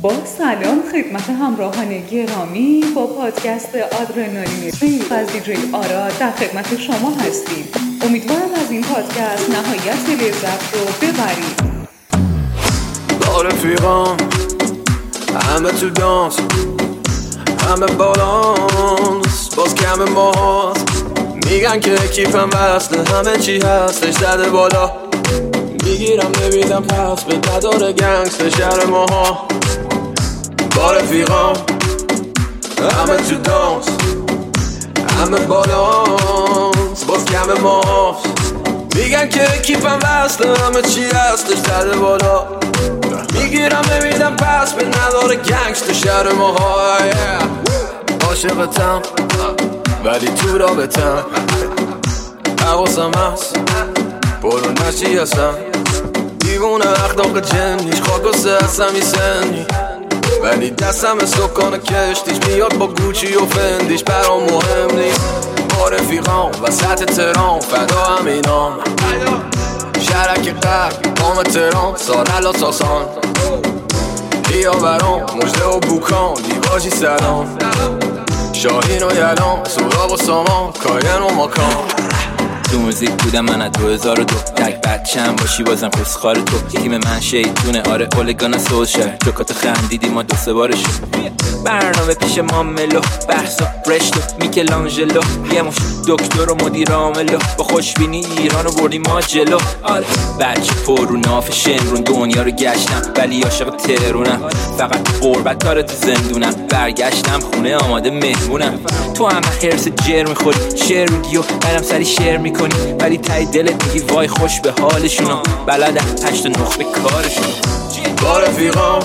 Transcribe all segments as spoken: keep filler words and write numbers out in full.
با سلام خدمت همراهان گرامی، با پادکست آدرنالین ریف از دیجی آرا در خدمت شما هستیم. امیدوارم از این پادکست نهایت لذت رو ببرید. با رفیقام همه تو دانس، همه بالانس، باز کم ماست. میگن که کیفم وصله، همه چی هستش زده بالا. میگیرم نمیدم پس به نداره گنگست شهر ماها. با رفیقام همه تو دانس، همه بالانس، باز کم ماست. میگن که کیفم وصله، همه چی هستش زده بالا. میگیرم نمیدم پس به نداره گنگست شهر ماها. عاشقتم ولی تو رابطم، حواسم هست برو نشی هستم. دیوونه اخلاق جنیش خاکسه هستم ای سنی، ولی دستم سکان کشتیش میاد با گوچی و فندیش. برام مهم نیست با رفیقام وسط ترام، فدا همینام شرک قرب قام ترام، سارلا ساسان بیا برام مجده و بوکان دیواجی سلام. شاهین و یلام سراغ و سامان کاین و ماکان. تو موزیک بودم من از دو هزار و دو، تک بچم باشی بازم پسخار تو. تیم من شیطونه آره اولگانا سوشر، جوکات خندیدی ما دو سه بارش. برنامه پیش ما ملو بحثا رشتو میکلانجلو، یه مش دکتر و مدیر عاملو، با خوشبینی ایرانو بردیم ما جلو. آره بچه پر رو ناف شمرون دنیا رو گشتم، ولی عاشق ترونم. فقط قربت داره تو زندونم، برگشتم خونه آماده مهمونم. تو هم هرس جر میخوری شعر میگی و برم سری شعر میکنی، ولی تای دلت میگی وای خوش به حالشونو. بلدم هشت نخ به کارشونو. با رفیقام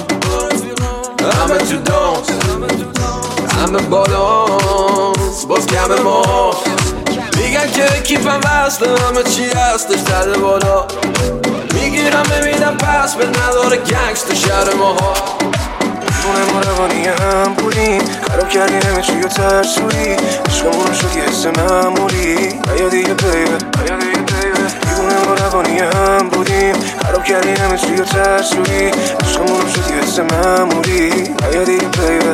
همه تو دانس، همه بالانس، باز کم ما. میگن که کیفم وصله، همه چی هستش زده بالا. میگیرم نمیدم پس به نداره گنگست شهر ماها. دونه ما روانی هم بودیم، خراب کردی همه چی و ترسوری. عشقمون شد یه حس معمولی، ایا دیگه بیبه ایا دیگه بیبه. دونه ما روانی هم بودیم، خراب کردی همه چی و ترسوری. عشقمون شد یه حس معمولی، ایا دیگه بیبه.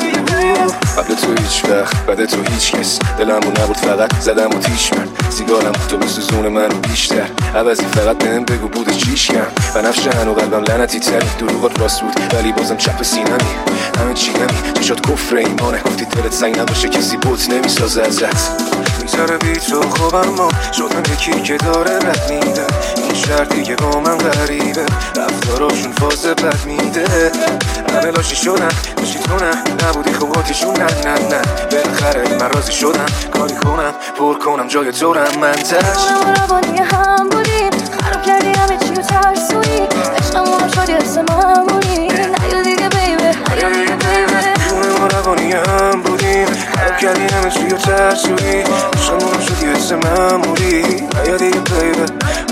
قبل تو هیچ وقت بعد تو هیچ کس، دلمو نبود فقط زدم و تیش من. سیگارم تو بسوزون منو بیشتر، عوضی فقط بهم بگو بوده چیش کم. بنفش هنو قلبم لعنتی تری، دروغات راست بود ولی بازم چپ سینمی. همه چی نمی چشات کفر ایمانه، گفتی دلت سنگ نباشه کسی بوت نمیسازه ازت. میذاره بی تو خوبم ما شدم یکی که داره رد میده. این شهر دیگه با من غریبه، رفتاراشون فاز بد میده. همه لاشی شدن باشی تو نه، نبودی خوباتیشون نه نه نه. بالاخره من راضی شدم کاری کنم پر کنم جای تو رم من تش. ما روانی هم بودیم، خراب کردی همه چی و ترسوی. عشقمون شد یه حس معمولی، نیا دیگه بیبه نیا دیگه بیبه. دونه ما روانی هم بودیم، خراب کردی همه چی و ترسوی. عشقمون شد یه حس معمولی، نیا دیگه بیبه.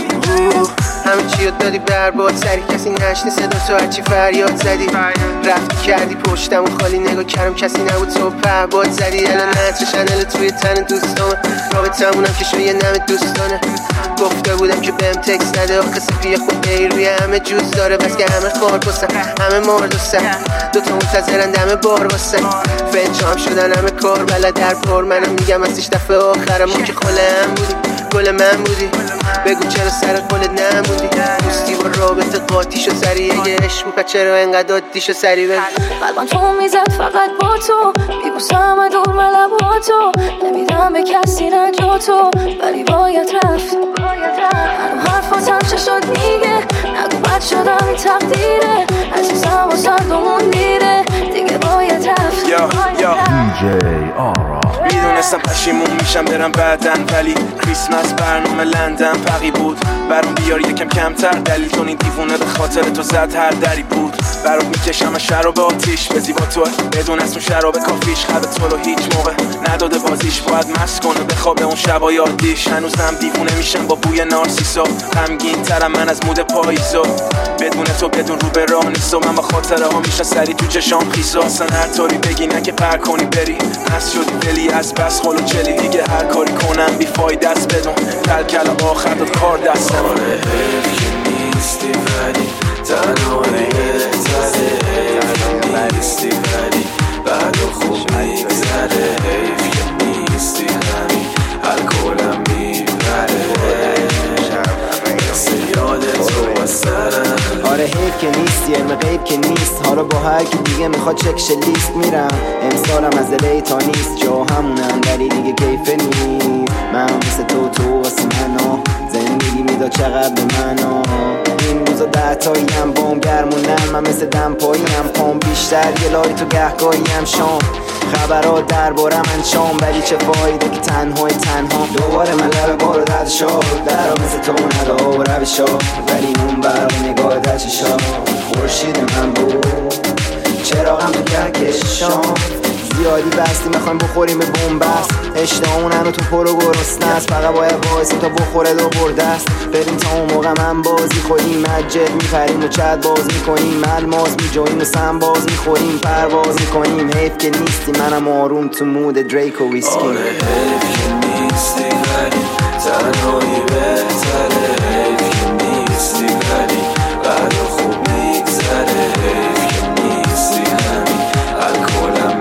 همه چی رو دادی برباد سری، کسی نشنی صدا تو هرچی فریاد زدی. رفتی کردی پشتم و خالی نگاه کردم کسی نبود تو پهباد زدی. الان نتر شنل توی تن دوستامه، رابطمونم که شویه نم دوستانه. گفته بودم که بهم تکس نده، آخه سفیه خود بیر روی همه جوز داره. بس که همه خار بسن همه ماردوستن، دوتا منتظرن دم بار بسن. فنجام شدن همه کار بلد در پر، منم میگم ازش دفعه آخرم ما که خلم بودی گل من بودی. بگو چرا سر قولت نموندی، دوستی با رابطه قاطیشو سری. اگه عشق بود چرا انقدر عادیشو سری بگو. قلبم تو میزد فقط با تو، میبوسم دور و لبا تو. نمیدم به کسی نه جا تو، ولی باید رفت. هنو حرفاتم چه شد میگه، نگو بد شدم این تقدیره. عزیزم و صدمون میره دیگه باید رفت. دیجی آرا میدونستم پشیمون میشم برم بعدن، ولی کریسمس برنامه لندن پقی بود. برام بیار یکم کمتر دلیل، چون این دیوونه به خاطر تو زد هر دری بود. برات میکشم شراب آتیش به زیبا تو، بدون اسم شراب کافیش. خب تو رو هیچ موقع نداده بازیش، باید مست کنه بخوابه اون شبا یادیش. هنوزم دیوونه میشم با بوی نارسیسا، غمگین ترم من از مود پاییزا. بدون تو بدون رو به راه نیست و من با خاطره ها میشه سری تو چشام خیسا. اصلا هر طوری بگی نه که پر کنی بری، هست شدی دلی از بس خلو چلی. دیگه هر کاری کنم بی فایده است بدون کل کل آخر داد کار دستم. آره حیف که نیستی ولی تنها نگه زده آره حیف که نیستی علم غیب که نیست. حالا با هر کی دیگه میخواد چکش لیست میرم. امسالم از الی تا نیست جا همونم ولی دیگه کیفه نیست. من مثل تو تو واسه منو زندگی میداد چقدر به منو. این روزا ده تایی هم بام گرمونم. من مثل دمپایی هم پام بیشتر یه لای تو گهگاهی هم شام. خبرات درباره من شام ولی چه فایده که تنهای تنها. دوباره من لب بارو درد شد درا مثل تو ندا و روشا ولی اون برق نگاه در چشا خورشید من بود چراغم تو کهکش شام. زیادی بستی میخوایم بخوریم به بومبست. اشتهامونن و تو پرو گرسنه است. فقط باید وایسی تا بخوره دو برده است. بریم تا اون موقع من بازی خودیم مجد میپریم و چت باز میکنیم. الماس میجویم و سم باز میخوریم پرواز میکنیم. حیف که نیستی منم آروم تو مود دریک و ویسکی. آره حیف که نیستی ولی تنهایی بهتره. حیف که نیستی ولی بعد خوب میگذره. حیف که نیستی همین الکلم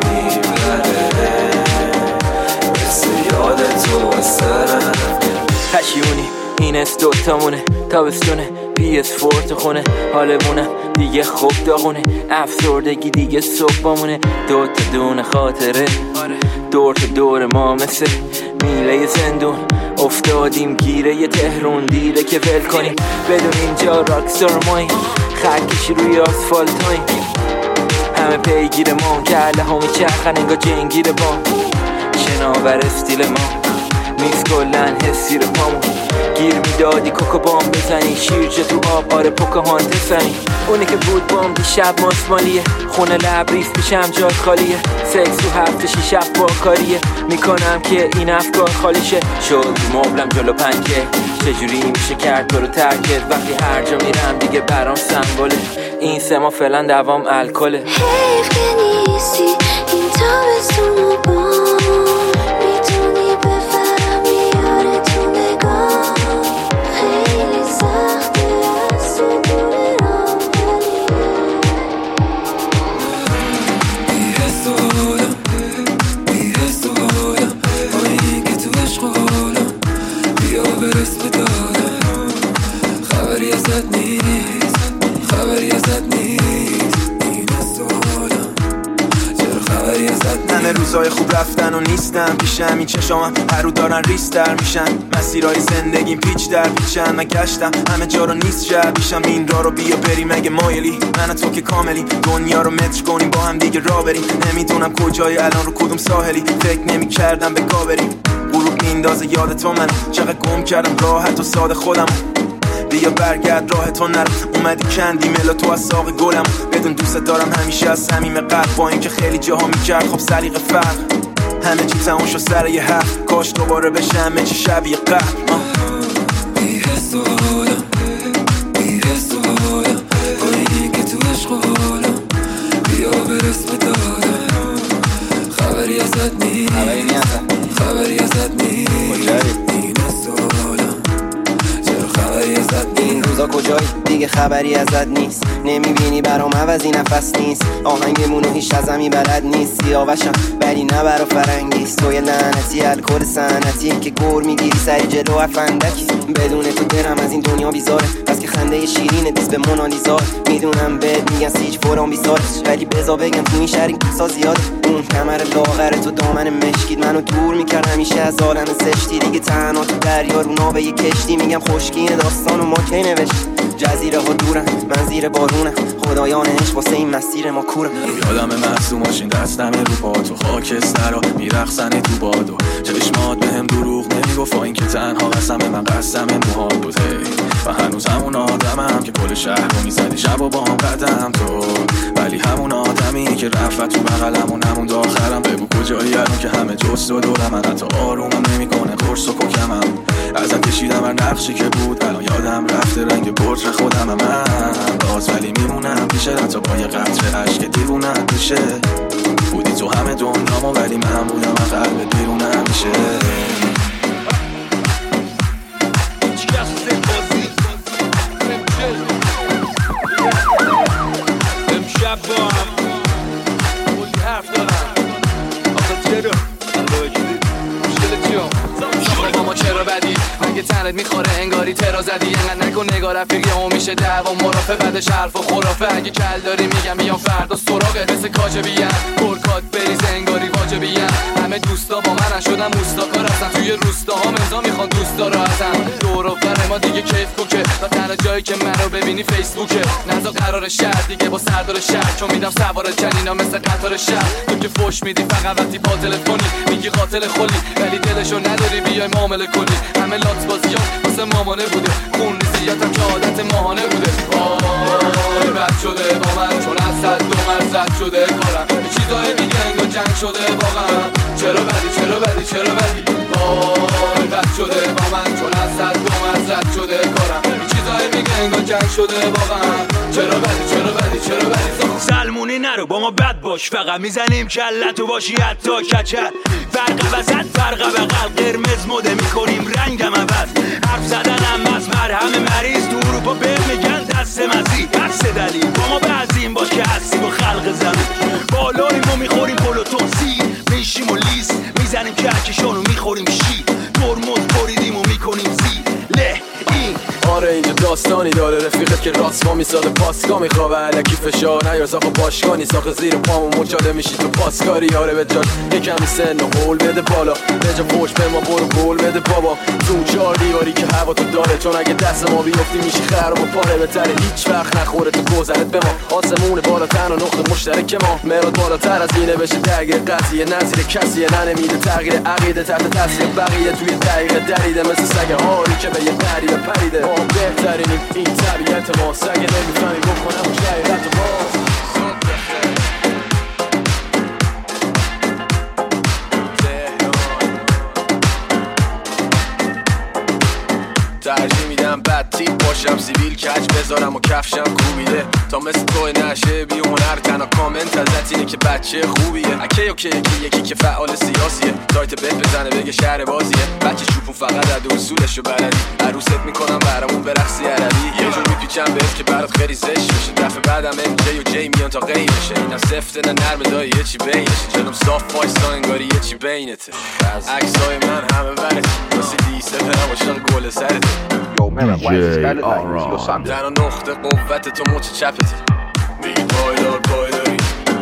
پشیونی این است دوتامونه تابستونه پی اس فور تو خونه حالمونم دیگه خوب داغونه. افسردگی دیگه صبح بامونه. دو تا دونه خاطره دور تا دور ما مثل میله زندون. افتادیم گیره یه تهرون دیره که ول کنیم بدون اینجا راکستار ماییم. خرکشی روی آسفالت هاییم همه پیگیر ما. کله ها میچرخن انگا جنگیر با شناور استیل ما. میز کلن حسی رو پامون گیر میدادی کوکو بام بزنی. شیرجه تو آب آره پوکاهانت سنی. اونی که بود بام دیشب ماسمالیه. خونه لبریز پیشم جا خالیه. سکس تو هفته شیش هفت با کاریه. میکنم که این افکار خالیشه. شد مبلم جلو پنکه چجوری میشه کرد تو رو ترکت. وقتی هر جا میرم دیگه برام سمبوله. این سه ما فعلا دوام الکله. حیف که نیستی این تابستون و بام. میتونی بفهمی یاره تو نگاه خیلی سخته از تو دونه رام بی‌حس و حالم بی‌حس و حالم با این که تو عشق و حالم بیا برس به دادم. خبری ازت نیست خبری ازت نیست. این حس و حالم چرا خبری ازت. همه روزای خوب رفتن و نیستم پیشم. این چشامم هر رو دارن ریستر میشن. مسیرهای زندگیم پیچ در پیچن. من گشتم همه جا رو نیست شبیشم. این راه رو بیا بریم اگه مایلی. من تو که کاملی دنیا رو متر کنیم با هم دیگه راه بریم. نمیدونم کجای الان رو کدوم ساحلی. فکر نمی کردم به گا بریم. غروب میندازه یاد تو منو چقدر گم کردم راحت و ساده خودم. بیا برگرد راه تو نرو. اومدی کندی ملا تو از ساق گلم. بدون دوست دارم همیشه از صمیم قلب. با اینکه خیلی جاها میکرد خب سلیقه فرق. همه چی تموم شد سر یه حرف. کاش دوباره بشه همه چی شبیه قبل. بی‌حس و حالم بی‌حس و حالم با اینکه تو عشق و حالم بیا برس به دادم. خبری ازت نیست خبری نیست خبری ازت نیست. این حس و حالم چرا خبری ازت. این روزا کجایی دیگه خبری ازت نیست. نمیبینی برام عوضی نفس نیست. آهنگمونو هیچ از همی بلد نیست. سیاوشم ولی نه برا فرنگیست. توی لعنتی الکل سنتی که گور میگیری سری جلو افندکی. بدون تو دلم از این دنیا بیزاره. پس که خنده شیرین دیست به مونالیزا. میدونم بهت میگن سیج فوران بیزاره ولی بزا بگم تو این شهر سا زیاده. اون کمر لاغره تو دامن مشکید منو دور میکرد همیشه از عالم زشتی. دیگه تنها تو دریا رو ناوه یه کشتی. میگم خشکین داستانو ما کی نوشت. جزیره ها دورن من زیر بارونم. خدایان عشق واسه این مسیر ما کورم. یادم معصوماشین دستم رو پا تو خاکسترا میرقصن تو بادو. چشمات بهم دروغ نمیگفت این که تنها قسم من قسم موهات بود. و هنوز همون آدمم که کل شهر رو میزدی شب و با هم قدم تو. ولی همون آدمی که رفت تو بغلم و نموند آخرم. بگو کجایی الان که همه جست و دورم. من حتی آرومم نمیکنه قرص و کوکمم. ازت کشیدم هر نقشی که بود الان یادم رفته رنگ برج خودم. من باز ولی میمونم پیشه حتی با یه قطره عشق دیوونم میشه. بودی تو همه دنیامو ولی من بودم و قلب دیرونم میشه. امشب با هم بودی حرف دارم آخه چرا مشکل چیو؟ شما چرا بدی؟ مگه دیگه تنت میخوره انگاری ترا زدی انقدر نکن نگاه رفیقی هم میشه دعوا مرافع بعدش حرف و خرافه اگه کل داری میگم بیام فردا سراغت مثل کاجبیان پرکات بریز انگاری واجبیان همه دوستا با من شدن موستاکار هستن توی روستاها مزا میخوان دوستا رو هستن دور و بر ما دیگه کیف کوکه تا تنها جایی که منو ببینی فیسبوکه نزا قرار شهر دیگه با سردار شهر چون میدم سوار جنینا مثل قطار شهر تو که فوش میدی فقط وقتی با تلفنی میگی قاتل خلی ولی دلشو نداری بیای معامله کنی همه لات بازیان واسه مامانه بوده خون ریزیاتم که عادت ماهانه بوده وای بد شده با من چون از صد دو مرزد شده کارم چیزای دیگه انگار جنگ شده واقعا چرا بدی چرا بدی چرا بدی وای بد شده با من چون از صد دو مرزد شده کارم چیزای دیگه انگار جنگ شده واقعا چرا بدی چرا بدی چرا بدی سلمونی نرو با ما بد باش فقط میزنیم کلتو باشی حتی کچل فرق وسط فرق بغل قرمز مده میکنیم رنگم عوض حرف زدنم از مرهم مریض تو اروپا به میگن دست مزی دست دلیل با ما بعضیم باش که هستی با خلق زمین بالاییم و میخوریم پلوتون سیر میشیم و لیس میزنیم کهکشانو میخوریم شیر ترمز بریدیم و میکنیم زیر له این آره اینجا داستانی داره رفیقت که راست ما میساده پاسکا میخواه علکی فشار نیار ساخو باشگانی ساخ زیر پامو مچاله میشی تو پاسکاری آره به جات یکمی سن و قول بده بالا نجا پشت به ما برو قول بده بابا تو چار دیواری که هوا تو داره چون اگه دست ما بیفتی میشی خراب و پاره بتره هیچ وقت نخوره تو گذرت به ما آسمون بالا تن و نقطه مشترک ما مراد بالاتر از اینه بشه درگیر قضیه نظیر کسیه ننمیده تغییر عقیده تحت تاثیر بقیه توی دقیقه دریده مثل سگ هاری که به یه پریده پریده ما بهترینیم این طبیعت ما سگه نمیفهمی بکنم اون شقیقت ما ترجیح میدم بد تیپ باشم سیویل کج بذارم و کفشم کوبیده تا مثل توی نشه بی هنر تنها کامنت ازت اینه که بچه خوبیه اکی اوکی یکی یکی که فعال سیاسیه سایت بت بزنه بگه شهر بازیه بچه چوپون فقط عد اصولشو بلدی عروست میکنم برامون برقصی عربی یه جور میپیچم بهت که برات خیلی زشت بشه دفعه بعدم ام جی و جی میان تا غیر بشه اینم سفته نه نرمه دایی یه چی بینشه جلوم صاف وایسا انگاری یه چی بینته عکسای من همه ورد واسه دیسه برم عاشق گل سرت تنها نقطه قوت تو مچ چپته میگی پایدار پایداری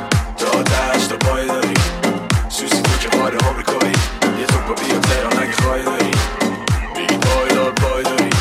تا دشت پای داری سوسی تو که قاره آمریکایی یه تو با بیا تهران اگه خواهی داری میگی پایدار پایداری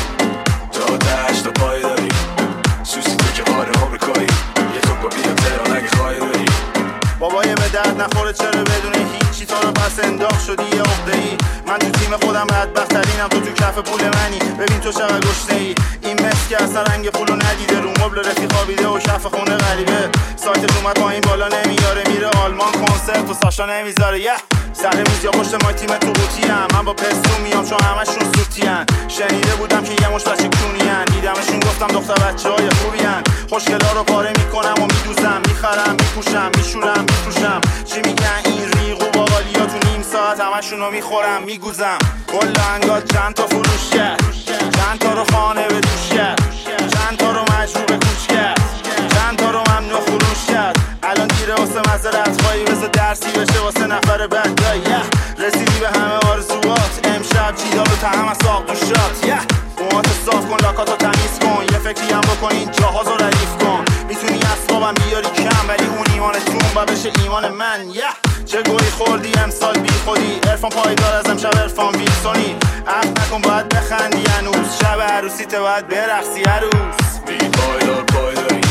تا دشت پای داری سوسی تو که قاره آمریکایی یه تو با بیا تهران اگه خواهی داری بابای به درد نخوره چرا بدون هیچی تا رو پس انداخت شدی یه عقده‌ای من تو تیم خودم بدبخت‌ترینم تو تو کف پول منی ببین تو چقدر گشنه‌ای این مس که اصلا رنگ پولو ندیده رو مبل رفیق خوابیده و کف خونه غریبه سایتش اومد پایین بالا نمیاره میره آلمان کنسرت و ساشا نمیذاره یه سر میز یا پشت ما تیم تو قوطی ام من با پستو میام چون همشون سوتی ان شنیده بودم که یه مش بچه کونی ان دیدمشون گفتم دختر بچهای خوبی ان خوشگلا رو پاره میکنم و میدوزم میخرم میپوشم میشورم میفروشم چی میگن این ریق و باقالیا تو نیم ساعت همشون رو میخورم میگوزم کل انگار چند تا فروش کرد چند تا رو خانه به دوش کرد چند تا رو مجبور به کوچ کرد چند تا رو ممنوع فروش کرد الان دیره واسه مزرعت خواهی واسه درسی بشه واسه نفر بدگاه yeah. رسیدی به همه آرزوات امشب جیدال و تهم از ساق دوشات yeah. موهات صاف کن لاکاتو تمیز کن یه فکری هم بکن این جاهازو ردیف کن میتونی اسبابم بیاری کم ولی اون ایمانتون با بشه ایمان من yeah. چه گویی خوردی امسال بی خودی عرفان پایدار از امشب عرفان ویلسونی عقل نکن باید بخندی هنوز شب عروسیت باید برقصی عروس میگی پایدار پایداری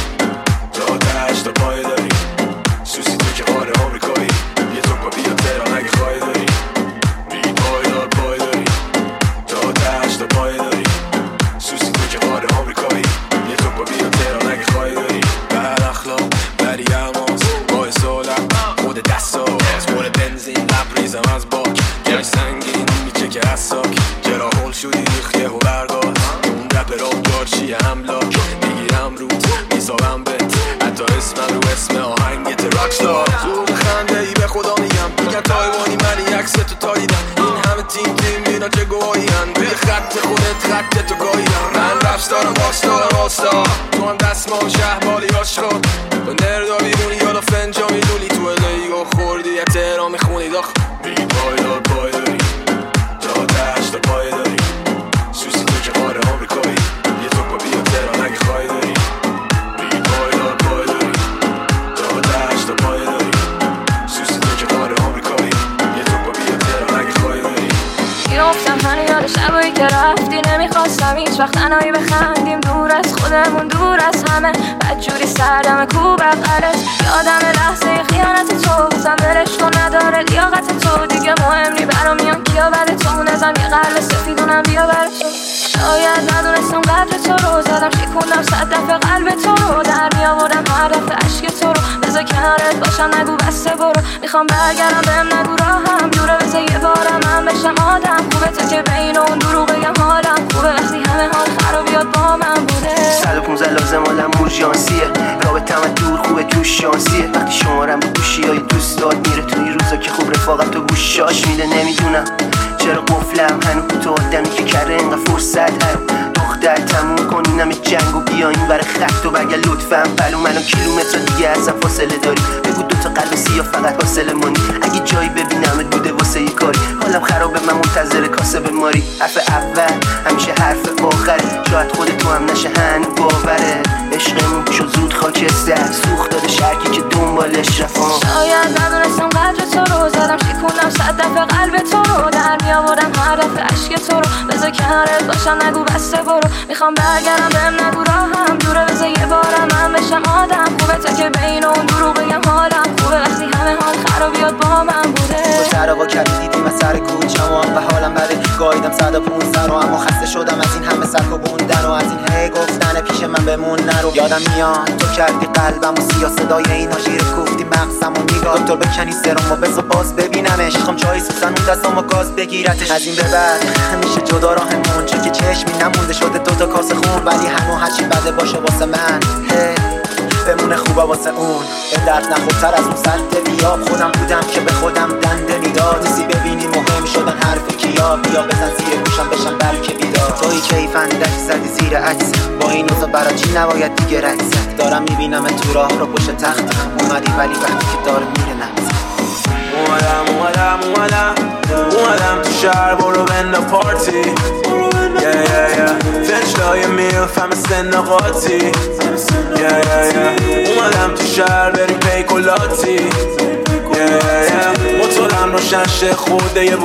تا دشت پای داری سوسی تو که قاره آمریکایی یه تو با بیا تهران اگه خواهی داری میگی پایدار پایداری تا دشت پای داری سوسی تو که قاره آمریکایی یه تو با بیا تهران اگه خواهی داری بر اخلاق بری اماز با سالم خود دست آز خور بنزین لبریزم از باک گرش سنگین میچه که حساک چرا هول شدی ریخیه و برگاز اون رپ راب جارچیه هملاک میگیرم روت میسابم بت حتی اسمم رو اسم آهنگت راکستار زود خنده ای به خدا میگم میگن تایوانی من یکس تو تاییدم این همه تیم تیم اینا چه گواهی هن روی خط خودت خط تو گاهیدم من رپستارم باستار باستار تو هم دستمال شهبالی آشخار با نردا بیرونی یالا فنجا میدونی تو الیگو خوردی یه تهران میخونی داخل میگی پایدار پای داری تا دشت پای داری نمیتونم هیچ وقت تنهایی بخندیم دور از خودمون دور از همه بدجوری سردم کو بغلت یادم لحظه خیانت تو بزن ولش کن نداره لیاقت تو دیگه مهم نی برام میان کیا بده تو نزم یه قلب سفیدونم بیا بر تو شاید ندونستم قدر تو رو زدم شکوندم صد دفعه قلب تو رو در میآوردم هر دفعه عشق تو رو بذار کنارت باشم نگو بسته برو میخوام برگردم بهم نگو راهم دوره بذار یه بارم من بشم آدم خوبه تو که بین اون دروغ بگم حالم خوبه وقتی همه حال خرابیات با من بوده صد و پونزده لازم حالم اورژانسیه رابطم از دور خوبه توش شانسیه وقتی شمارم به گوشی های دوستات میره تو این روزا که خوب رفاقت و گوشاش میده نمیدونم چرا قفلم هنو تو آدمی که کره اینقدر فرصت هرم دختر تموم کنینم جنگ و بیا این بر خط و بگه لطفم بلو منو کیلومتر دیگه ازم فاصله داری بگو دوتا قلب سیاه فقط حاصل مانی اگه جایی ببینمت بوده واسه یه کاری حالم خرابه من منتظر کاسه به ماری حرف اول همیشه حرف آخره شاید خود تو هم نشه هنو باوره عشقمون شد زود خاکستر سوخت داده شرکی که دنبالش رفام شاید ندونستم قدر تو رو زدم شکوندم صد دفعه قلب تو رو در میآوردم هر دفعه عشق تو رو بذار کنارت باشم نگو بسته برو میخوام برگردم بهم نگو راهم دوره بذار یه بارم من بشم آدم خوبه تو که بین اون دروغ بگم حالم خوبه وقتی همه حال خرابیات با من بوده تو تراوا کردی دیدیم از سر کوچم و حالم بده گایدم صد و پونزده رو اما خسته شدم از این همه سرک و بوندن و از این هی گفتن پیش من بمون نرو یادم میاد تو کردی قلبم و سیاه صدای اینا ژیر کوفتی مغزم و میگاه دکتر بکنی سرم و بذار باز ببینمش میخوام چای سوزن اون دستم و گاز بگیرتش از این به بعد همیشه جدا راهمون چون که چشمی نمونده شده دوتا کاسه خون ولی همون هرچی بده باشه واسه من هی بمونه خوبه واسه اون به درد نخورتر از اون سد بیاب خودم بودم که به خودم دنده میداد دیزی ببینی مهم شدن حرف کیا بیا بزن زیر گوشم بشم بلکه بیدار توی کیفندک زدی زیر عکس با این اوضاع برا چی نباید دیگه رد زد دارم میبینم تو راه رو پشت تخت اومدی ولی وقتی که داره میره نفس اومدم اومدم اومدم اومدم تو شهر برو بنده پارتی yeah, yeah, yeah. فنجلای میلف همه سن قاطی yeah, yeah, yeah. اومدم تو شهر بریم پیکولاتی yeah, yeah, yeah. موتورم روشن شه خورده یه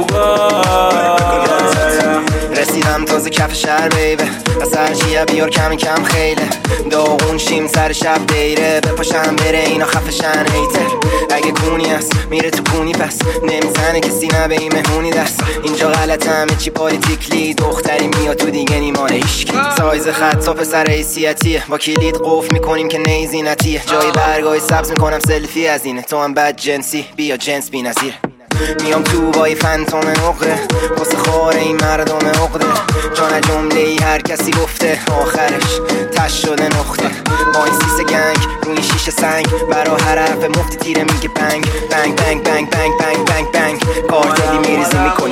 بوگار yeah, yeah. رسیدم تازه کف شهر بیبه از هرچیه بیار کمی کم خیله داغون شیم سر شب دیره بپاشم بره اینا خفشن هیتر اگه کونی هست میره تو کونی پس نمیزنه کسی نه به این مهونی دست اینجا غلط همه چی پالیتیکلی دختری میاد تو دیگه نیماره ایشکی سایز خط تا پسر حیثیتیه با کلید قفل میکنیم که نیزینتیه جای برگای سبز میکنم سلفی از اینه تو هم بد جنسی بیا جنس بی نظیره میام تو بای فنتوم نقره واسه خاره این مردم عقده جان جمله ای هر کسی گفته آخرش تش شده نقطه با این سیس گنگ روی شیشه سنگ برا هر حرف مفتی تیره میگه بنگ بنگ بنگ بنگ بنگ بنگ بنگ بنگ کارتلی میریزی میکنی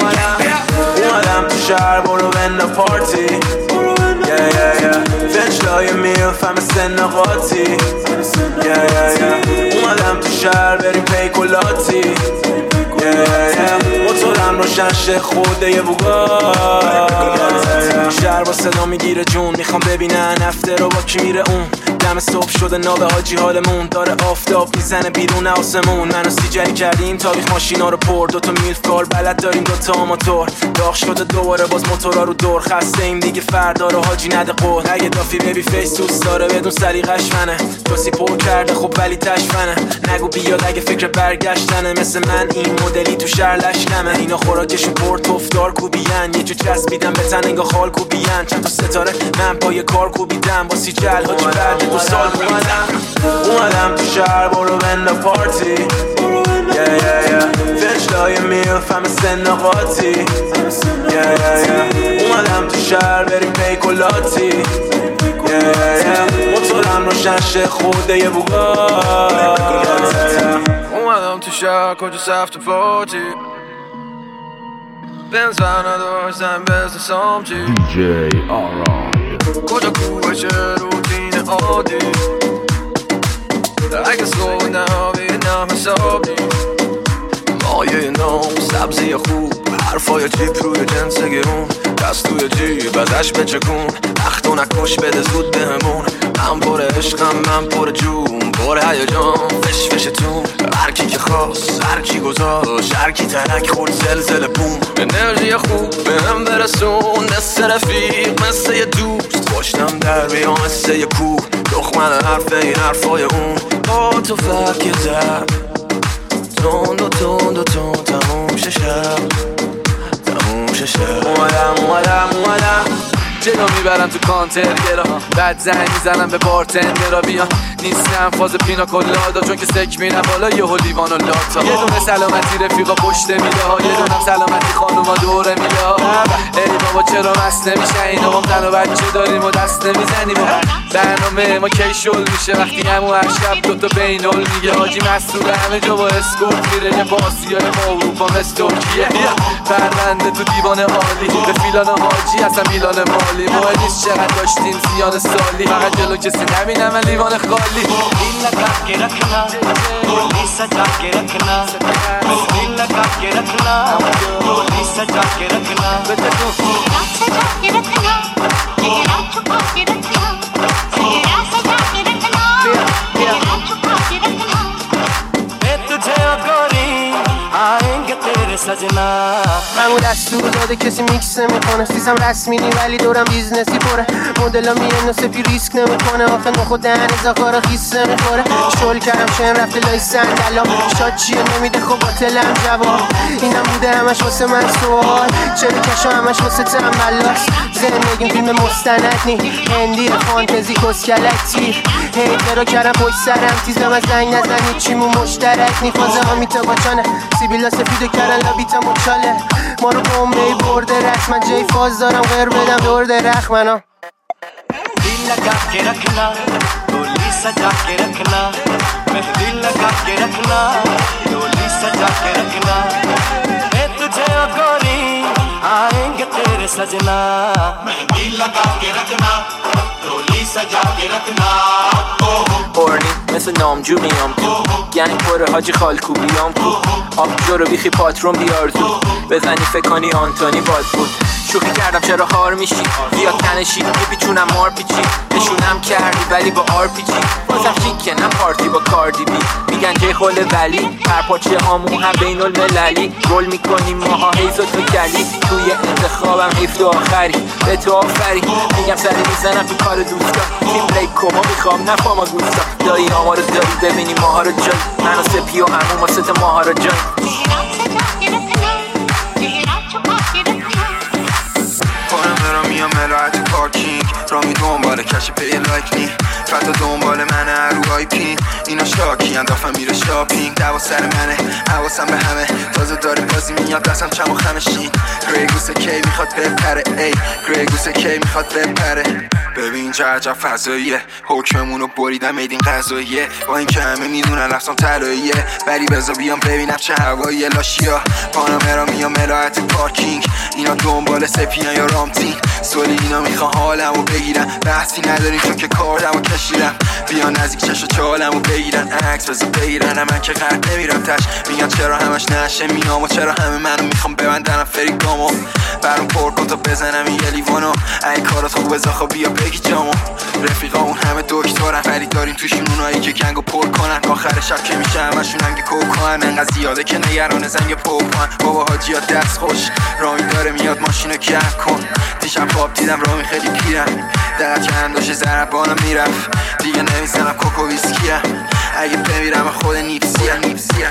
اومدم تو شهر برو بنده پارتی yeah, yeah, yeah. فنجلای میلف همه سن قاطی yeah, yeah, yeah. اومدم تو شهر بریم پیکولاتی yeah, yeah, yeah. موتورم روشن شه خورده یه بوگار شهر با صدا میگیره جون میخوام ببینن هفته رو با کی میره اون دم صبح شده نابه حاجی حالمون داره آفتاب میزنه بیرون آسمون منو سیجری کردیم تاریخ ماشینا رو پر دوتا میلف کار بلد داریم دوتا آماتور داغ شده دوباره باز موتورا رو دور خسته ایم دیگه فردا رو حاجی نده قول اگه دافی بیبی فیس دوست داره بدون سلیقش منه توسی پر کرده خب ولی تشفنه نگو بیاد اگه فکر برگشتنه مثل من این مدلی تو شهر لشکمه اینا خوراکشون پر توفدار کوبیان یه جو چسبیدم به تن انگا خال کوبیان چند تا ستاره من پای کار کوبیدم با سی جل حاجی بعد دو سال اومدم اومدم تو شهر برو بنده پارتی yeah, yeah, yeah. فنجلای میلف همه سن قاطی yeah, yeah, yeah. اومدم تو شهر بریم پیکولاتی yeah, yeah, yeah. موتورم روشن شه خورده یه بوگار yeah, yeah. اومدم تو شهر کجا سفت پارتی بنز و نداشتم بزن سامچی دی جی آرا کجا کوهشه روتین عادی اگه سلو نبینم حسابی مایه نام سبزی خوب حرفای جیب روی جنس گرون دست توی جیب ازش بچکون وقتو نکش بده زود بهمون من پر عشقم من پر جون پر هیجان فش فشتون هرکی که خواست هرکی گذاشت هرکی تنک خورد زلزله بوم انرژی خوب به هم برسون مثل رفیق مثل یه دوست پشتم در بیام مثل یه کوه دخمن حرف این حرفای اون با تو فکر در تند و تند و تند تموم شه شب تموم شه شب اومدم اومدم اومدم جلو میبرم تو کانتر بعد زنگ میزنم به بارتندرا بیان نیستم فاز پینا کلادا چون که سک میرم بالا یهو لیوان و لاتا یه دونه سلامتی رفیقا پشت میله ها یه دونم سلامتی خانوما دوره میله ها ای بابا چرا مست نمیشه اینا ما تن و بچه داریم و دست نمیزنیم و برنامه ما کی شل میشه وقتی همو هر شب دوتا بینول میگه حاجی مسئول همه جا با اسکورت میره یه باسی های ما اروپا مثل ترکیه پرونده تو دیوان عالی به فیلان حاجی اصلا میلان مالی مهم نیست چقدر داشتیم زیان سالی فقط جلو کسی نبینم من لیوان خالی दिल लगा के रखना गोली सजा के रखना दिल लगा के रखना गोली सजा के रखना सजा के रखना चेहरा छुपा के रखना चेहरा सजा के रखना चेहरा छुपा के रखना मैं तुझे गोरी आएंगे तेरे सजना همون دستور داده کسی میکس نمیکنه سیستم رسمی نی ولی دورم بیزنسی پره مدلا میرن و سپی ریسک نمیکنه آخه نخود دهن زاکارا خیس نمیخوره شل کردم شم رفته لای سندلا شاد چیه نمیده خب باطلم جواب اینم بوده همش واسه من سوال چرا کشا همش واسه تنبلاست زندگیم فیلم مستند نی هندی فانتزی کسکلکتی هیت رو کردم پشت سرم تیزم از زنگ نزنی چیمون مشترک نی فازه ها میتا باچانه سیبیلا سفیدو کردن لابیتا مچاله ما رو بومبی برده رخش من جای فاز دارم غیر بدم دور درخ منو दिल लगा के रखना गोली सजा के रखना मैं दिल लगा के रखना गोली सजा के रखना मैं तुझे गोरी आएंगे तेरे सजना मैं दिल लगा के रखना गोली सजा के रखना اورنی مثل نامجو میام تو گنگ پره حاجی خالکو بیام کو آبجو رو بیخی پاترون بیار تو بزنی فکانی آنتونی باد بود شوخی کردم چرا خار میشی زیاد تنشی میپیچونم مار پیچی نشونم کردی ولی با آر پیچی بازم شیکه نه پارتی با کاردی بی میگن جای خول ولی پرپاچه هامون هم بین المللی رول میکنیم ماها هیز و تو گلی توی انتخابم حیف تو آخری به تو آفری میگم سر میزنم تو کار دوستا تیم بریک کما میخوام نفا ما گوستا دایی آما رو داری ببینی ماها رو جای من و سپی و همون ما ست ماها رو جای میام ملاحت پارکینگ رامی دنبال کش پی لایک نی فتا دنبال منه رو آی پین اینا شاکی اندافم میره شاپینگ دوا سر منه حواسم به همه تازه داره بازی میاد دستم چم و خمشین گریگوسه کی میخواد بپره ای گریگوسه کی میخواد بپره ببین چه عجب فضاییه حکممونو بریدم ایدین قضاییه با این که همه میدونن رفتم تلاییه ولی بذار بیام ببینم چه هواییه لاشیا پانامه را میام ملاحت پارکینگ اینا دنبال سپینا یا رامتین سولی اینا میخوان حالمو بگیرن بحثی نداریم چون که کاردمو کشیدم بیان نزدیک چشو چالمو بگیرن عکس بذار بگیرن من که قرد نمیرم تش میگن چرا همش نشه مینامو چرا همه منو میخوام ببندنم فریگامو برام پر کن تا بزنم این یه لیوانو ای کارات خوبه زاخا بیا بگی جامو رفیقامون همه دکترن ولی داریم توشون اونایی که گنگو پر کنن آخر شب که میشه همشون هنگ کوکان انقدر زیاده که نگران زنگ پوپان بابا حاجی ها دست خوش رامی داره میاد ماشینو گرم کن دیشب خواب دیدم رامی خیلی پیرم در چند داشته زربانم میرفت دیگه نمیزنم کوکو ویسکیم اگه بمیرم خود نیپسیم نیپسیم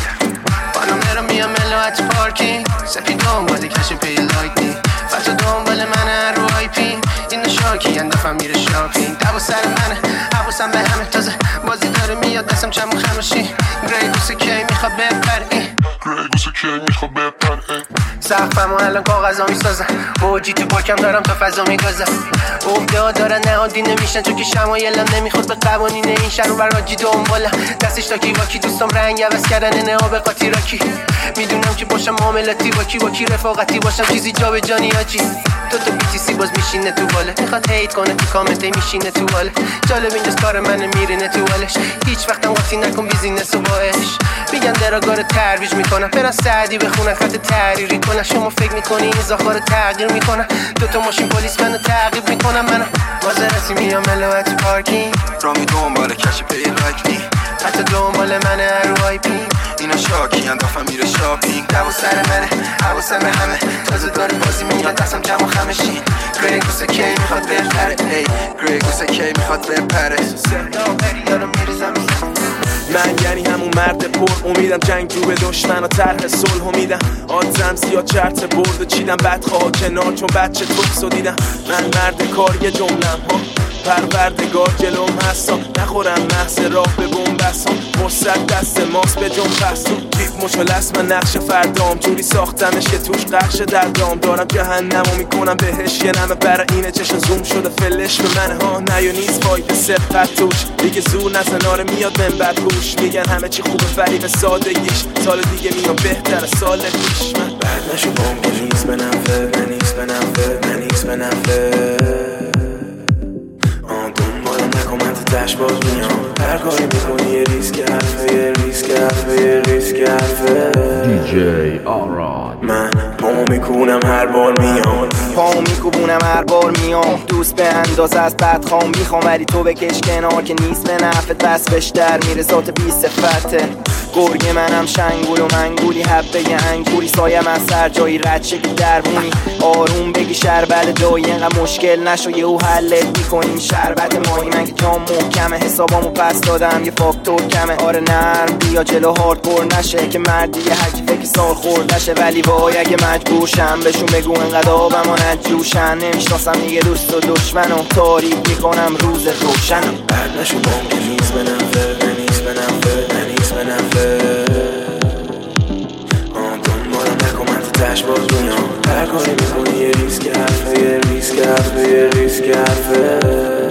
پانامه رو میام ملاحت پارکینگ سپی دنبال کشیم پی لایک نی فتا دنبال منه رو آی پین این شاکی اندافم میره شاپینگ دوا سر منه حواسم به همه تازه بازی داره میاد دستم چم و خمشی گریگوسه کی میخواد بپره گریگوسه کی میخواد بپره سقفم و الان کاغذا میسازم موجی تو پاکم دارم تا فضا میگازم عهده ها دارن نهادی نمیشن چون که شمایلم نمیخواد به قوانین این شهر و براجی دنبالم دستش تا کی واکی دوستم رنگ عوض کردن نه ها به قاطی راکی میدونم که باشم معاملاتی با کی با کی رفاقتی باشم چیزی جا به جانی آجی تو تو بی تی سی باز میشینه تو باله میخواد هیت کنه تو کامنت میشینه تو باله جالب اینجاست کار منه میرینه تو بالش هیچ وقتم قاطی نکن بیزینس و باش میگن دراگار ترویج میکنم برن سعدی بخونن خط تحریری کنن نه شما فکر میکنی این زاخار تغییر میکنن دو تا ماشین پلیس منو تعقیب میکنن منم مازراتی میام ملوتی پارکینگ را می دنبال کش پی لایک می حتی دنبال منه رو آی پی اینا شاکی اندافم میره شاپینگ دو سر منه حواسم همه تازه داره بازی میاد دستم جمع خمشین گریگوسه کی میخواد بپره ای گریگوسه کی میخواد بپره من یعنی همون مرد پر امیدم جنگجو به دشمن و طرح صلح امیدم آدزم زیاد چرت برد و چیدم بدخواه کنار چون بچه توکس و دیدم من مرد کار یه جملم ها پروردگار جلوم هستم نخورم محض راه به بومبستم مصد دست ماست به جنبستم کیف مشالست من نقش فردام جوری ساختمش که توش قخش در دام دارم جهنمو میکنم بهش یه نمه برای اینه چشم زوم شده فلش به من ها نه یا نیست فایده سبقت توش دیگه زور نزن آره میاد من بد گوش میگن همه چی خوبه ولی به سادگیش سال دیگه میام بهتر سال پیش من بعد نشو بام که نیست به نفه نه نیست به نفه نه نیست به نفه تش باز میام هر کاری میکنی یه ریسک حرفه یه ریسک حرفه یه ریسک حرفه دی جی آراد من پامو میکونم هر بار میام پامو میکوبونم هر بار میام دوست به انداز از بدخوام میخوام ولی تو بکش کنار که نیست به نفت بس بش در میره ذات بی صفته گرگ منم شنگول و منگولی حبه ی انگوری سایم از سر جایی رد شکل درمونی آروم بگی شربت دایی اینقدر مشکل نشو یهو حلت میکنیم شربت مایی من که جام محکمه حسابامو پس دادم یه فاکتور کمه آره نرم بیا جلو هاردکور نشه که مردی یه هرکی فکر سال خوردشه ولی وای اگه مجبور شم بهشون بگو اینقدر آبم و نجوشن نمیشناسم دیگه دوست و دشمنو تاریک میکنم روز روشنم بعد نشو بام که نیست به نفه نه نیست به نفه نه نیست به نفه آن دنبالم نکن من تو تش باز میام هر کاری میکنی یه ریسک حرفه یه ریسک حرفه یه ریسک حرفه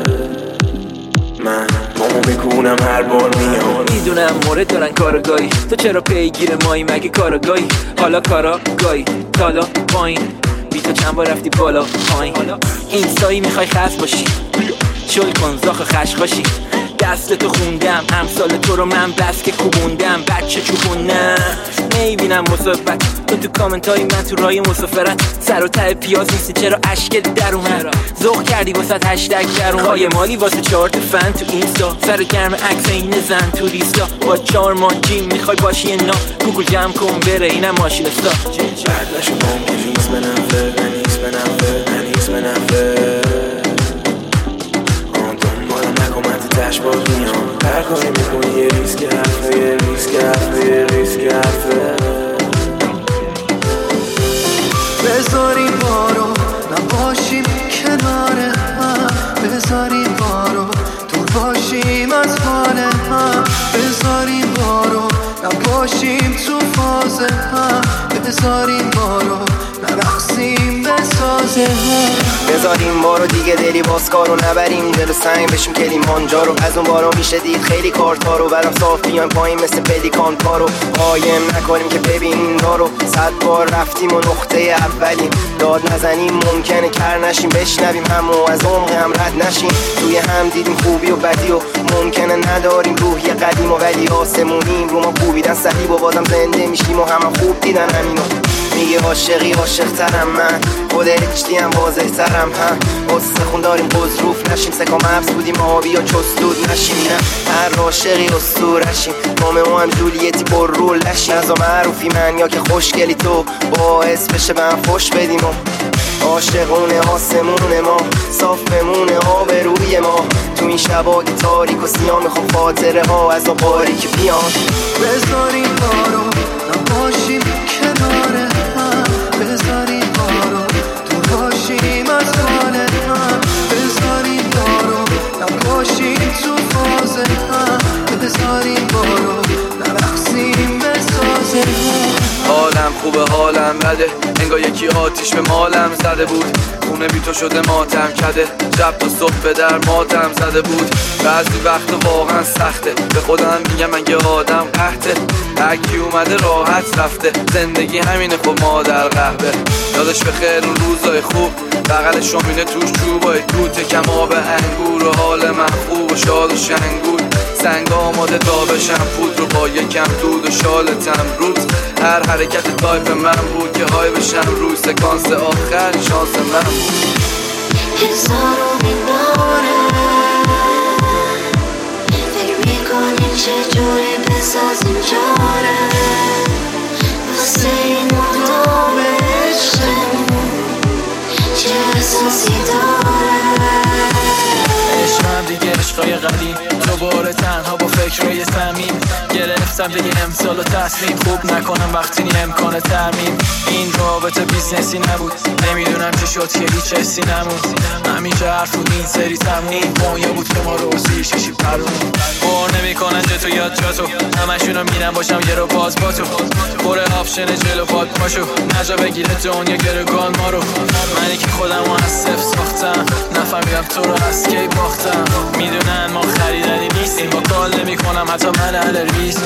من پامو میکونم هر بار میام میدونم مورد دارن کارگاهی تو چرا پیگیر مایی مگه کارگاهی حالا کاراگاهی تالا پایین بی تو چند بار رفتی بالا پایین اینستایی میخوای خس باشی شل کن زاخ خشخاشی دست تو خوندم امثال تو رو من بس که کوبوندم بچه چوبونم میبینم مصابت تو تو کامنت های من تو رای مسافرت سر و ته پیاز نیستی چرا اشکت در اومد ذوق کردی واسه هشتگ در اومد خواهی مالی واسه چهار تا فن تو اینستا سر گرم عکس این زن تو لیستا با چهار ماه جیم میخوای باشی نا گوگل جمع کن بره اینم ماشین استا بعد نشو بام که نیست به نفه نه نیست به نفه نه نیست به نفه آن دنبالم نکن من تو تش باز میام هر کاری میکنی یه ریسک حرفه یه ریسک حرفه یه ریسک حرفه بذاریم بارو نباشیم کنار هم بذاریم بارو دور باشیم از حال هم بذاریم بارو نباشیم تو فاز هم بذاریم بارو نرقصیم به سازه هم بذاریم بارو دیگه دلی باز کارو نبریم دل و سنگ بشیم کلیم هانجا رو از اون بارو میشه دید خیلی کارتا رو برام صاف بیایم پایین مثل پلیکان پارو قایم نکنیم که ببینیم دارو صد بار رفتیم و نقطه اولیم داد نزنیم ممکنه کر نشیم بشنویم همو از عمق هم رد نشیم توی هم دیدیم خوبی و بدی و ممکنه نداریم روحی قدیم و ولی آسمونیم رو ما کوبیدن صلیب و بازم زنده میشیم و همه خوب دیدن همینو میگه عاشقی عاشق ترم من خود اچ دی هم واضح ترم هم استخون داریم قضروف نشیم سکا مبز بودیم آبی و چستود نشیم نه هر عاشقی اسطورشیم نام ما هم جولیتی پر رول نشیم از معروفی من یا که خوشگلی تو باعث بشه به هم خوش بدیم و عاشقونه آسمون ما صاف بمونه آبروی ما تو این شبا که تاریک و سیاه میخوام خاطره ها از آباری که بیان بذاریم بارو نباشیم کنار هم بذاریم بارو دور باشیم از حال هم بذاریم بارو نباشیم تو فاز هم بذاریم بارو نرقصیم به سازه هم حالم خوبه حالم بده انگار یکی آتیش به مالم زده بود خونه بی تو شده ماتم کده شب تا صبح به در ماتم زده بود بعضی وقت واقعا سخته به خودم میگم من یه آدم قحطه هرکی اومده راحت رفته زندگی همینه خب مادر قهوه یادش به خیر اون روزای خوب بغل شومینه توش چوبای توت کماب انگور و حال من خوب و شاد و شنگور سنگ آماده تا بشم پود رو با یکم دود و شال تمروز هر حرکت تایپ من بود که های بشم روی سکانس آخر شانس من بود. هزارو میباره فکر میکنیم چجوری بسازیم جاره واسه این مدام عشقمون چه احساسی داره عشقم دیگه عشقای قدیم دوباره تنها با فکرهای صمیم گرفتم دیگه امسال و تصمیم خوب نکنم وقتی نی امکان ترمیم این رابطه بیزنسی نبود نمیدونم چه شد که هیچ حسی نمون همیشه حرف بود این سری تموم دنیا بود که ما رو سیر شیشی پرون بار نمیکنن جتو یاد جاتو همشونو میرم باشم یه رو باز با تو بره آپشن جلو پاد پاشو نجا بگیره دنیا گرگان ما رو منی که خودم رو از صفر ساختم نفهمیدم تو رو از کی باختم میدونن ما خریدنی نیستیم با کال نمی کنم حتی من اهل ریز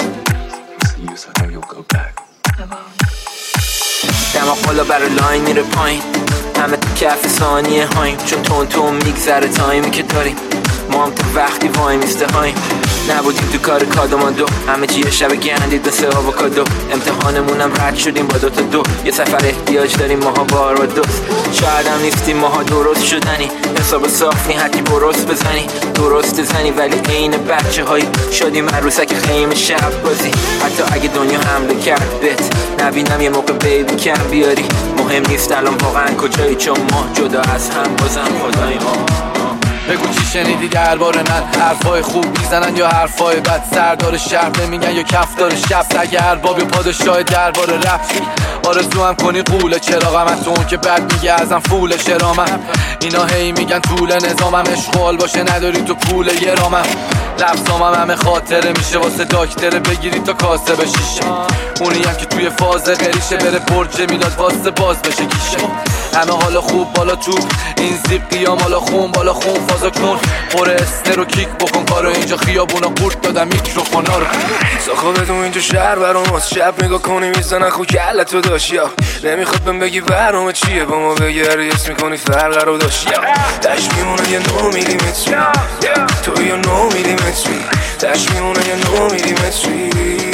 دماغ بالا برای لاین میره پایین همه تو کف ثانیه هاییم چون تون تون میگذره تایمی که داریم ما هم تو وقتی وای میسته هاییم نبودیم تو کار کادوماندو همه چیه شب گندید مثل آووکادو امتحانمونم رد شدیم با دوتا دو یه سفر احتیاج داریم ماها بار و دوست شاید هم نیستیم ماها درست شدنی حساب صاف نی حتی برست بزنی درست زنی ولی عین بچه هایی شدیم عروسک خیمه شب بازی حتی اگه دنیا حمله کرد بهت نبینم یه موقع بیبی کم بیاری مهم نیست الان واقعا کجایی چون ما جدا از هم بازم خدای ما بگو چی شنیدی درباره من حرفای خوب میزنن یا حرفای بد سردار شهر نمیگن یا کفدار شب سگ ارباب یا پادشاه درباره رپ آرزو هم کنی قوله چراغم از تو اون که بد میگه ازم فوله شرامم اینا هی میگن طول نظامم اشغال باشه نداری تو پول یه رامم لفظامم همه خاطره میشه واسه داکتره بگیری تا کاسه بشیشه اونی هم که توی فاز غریشه بره برج میلاد واسه باز بشه گیشه همه حالا خوب بالا توپ این زیب قیام حالا خون بالا خون فازا کن پر اسنه رو کیک بکن کارو اینجا خیابونا قورت دادم میکروفونا رو ساخو بدون اینجا شهر برام از شب نگاه کنی میزنن خو کلتو داشت یا نمیخواد بهم بگی برنامه چیه با ما بگردی اسم میکنی فرق رو داشت یا تش میمونه یه نو میلیمتری تو یه نو میلیمتری تش میمونه یه نو میلیمتری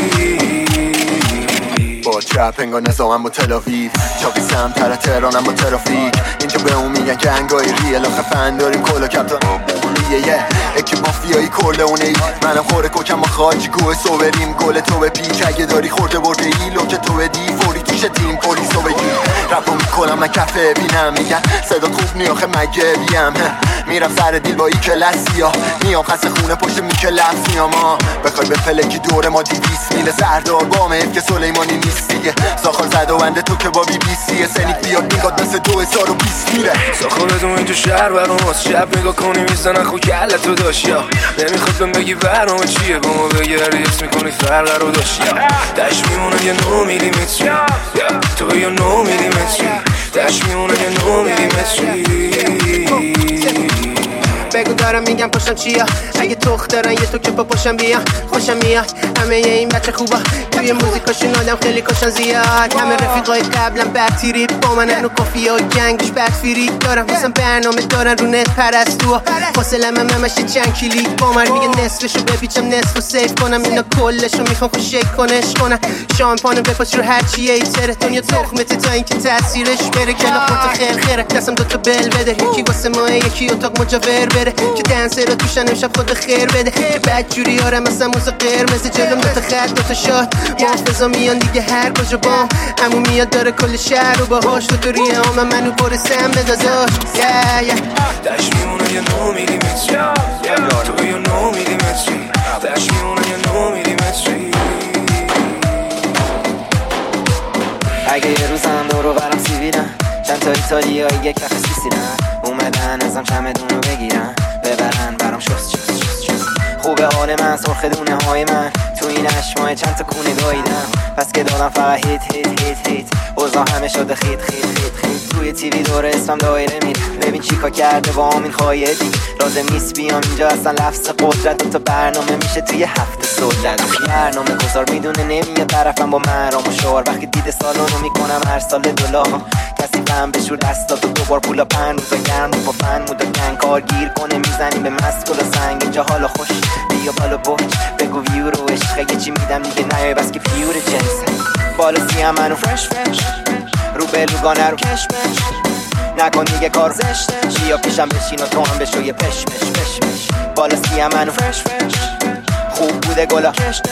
با چپ انگار نظامم با تلاویو چاقی سمتر تهرانم با ترافیک اینجا به اون میگن که انگای ریل خفن داریم کلا کپتان یه یه اکی مافیایی کرلونه ای منم خوره کوکم با خاجی گوه سوبریم گل تو به پیچ اگه داری خورده برده ای لوک تو بدی فوری توش تیم پولیسو بگی رپو میکنم من کفه بینم میگن صدا خوب نیاخه مگه بیم میرم سر دیل با ای کلاسی ها میام خسته خونه پشت میکه لفظ میام بخوای به پلکی دور ما دیویس میله سردار با مهد که سلیمانی نیست دیگه ساخار زد و بنده تو که با بی بی سی سنیک بیاد میگاد مثل دو هزار و بیست میره ساخار بدون اینجا شهر برام از شب نگاه کنی میزنن خو کلتو داشت یا نمیخواد بهم بگی برنامه چیه با ما بگردی اسم میکنی فرق رو داشت یا دش میمونه یه نو میلیمتری تو یه نو میلیمتری دش میمونه یه نو میلیمتری بگو دارم میگم پشتم چیا اگه تخت دارن یه تو که پا پشتم بیا خوشم میاد همه این بچه خوبا توی موزیکاشون آدم خیلی کشن زیاد همه رفیقای قبلم بد تیری با من هنو کافیه و گنگش بد فیری دارم مثلا برنامه دارن رو نت پرستو فاصلم هم همش چند کلیک با من میگه نصفشو بپیچم نصفو سیف کنم اینا کلشو میخوام خوشک کنش کنم شامپانو بپاش رو هر چیه ایتره دنیا تخمته تا اینکه تاثیرش بره کلا خودت خیر خیره دستم دوتا بل بده یکی واسه ما یکی اتاق مجاور بره که دنسه رو توشن امشب خود خیر بده که بد جوری آرم مثلا موزه قرمز جلوم دوتا خط دوتا شاد محافظا میان دیگه هر کجا بام همون میاد داره کل شهر رو باهاش تو تو ریه آمم منو برسم به داداش دش میمونه یه نو میلیمتری تو یه نو میلیمتری دش میمونه یه نو میلیمتری اگه یه روزم دورو برم سیبیلم چند تا ایتالیایی یک کف سیسیلم اومدن ازم چمدونو بگیرن ببرن برام شست شست شست شست خوبه حال من سرخ دونه های من تو این اشمای چند تا کونه گاییدم پس که دادم فقط هیت هیت هیت هیت اوضاع همه شده خیت خیت خیت خیت توی تیوی دور اسمم دایره میره ببین چیکار کرده با همین خایدی لازم نیست بیام اینجا اصلا لفظ قدرت دو تا برنامه میشه توی هفته سولد برنامه گذار میدونه نمیاد طرفم با مرام و شعار وقتی دید سالونو میکنم هر سال دلار کسی فهم بشور دستاتو دوبار پولا پن روزا گرم با فن مودا کنگ کار گیر کنه میزنیم به مسکولا سنگ اینجا حالا خوش بیا بالا برج بگو ویو رو عشق اگه چی میدم دیگه نیای بس که پیور جنسه بالا سیم منو فرش فرش رو بلوگانه رو کش بش نکن دیگه کار زشته بیا پیشم بشین و تو هم بشو یه پش مش پش مش بالا سیم منو فرش فرش خوب بوده گلا کشتش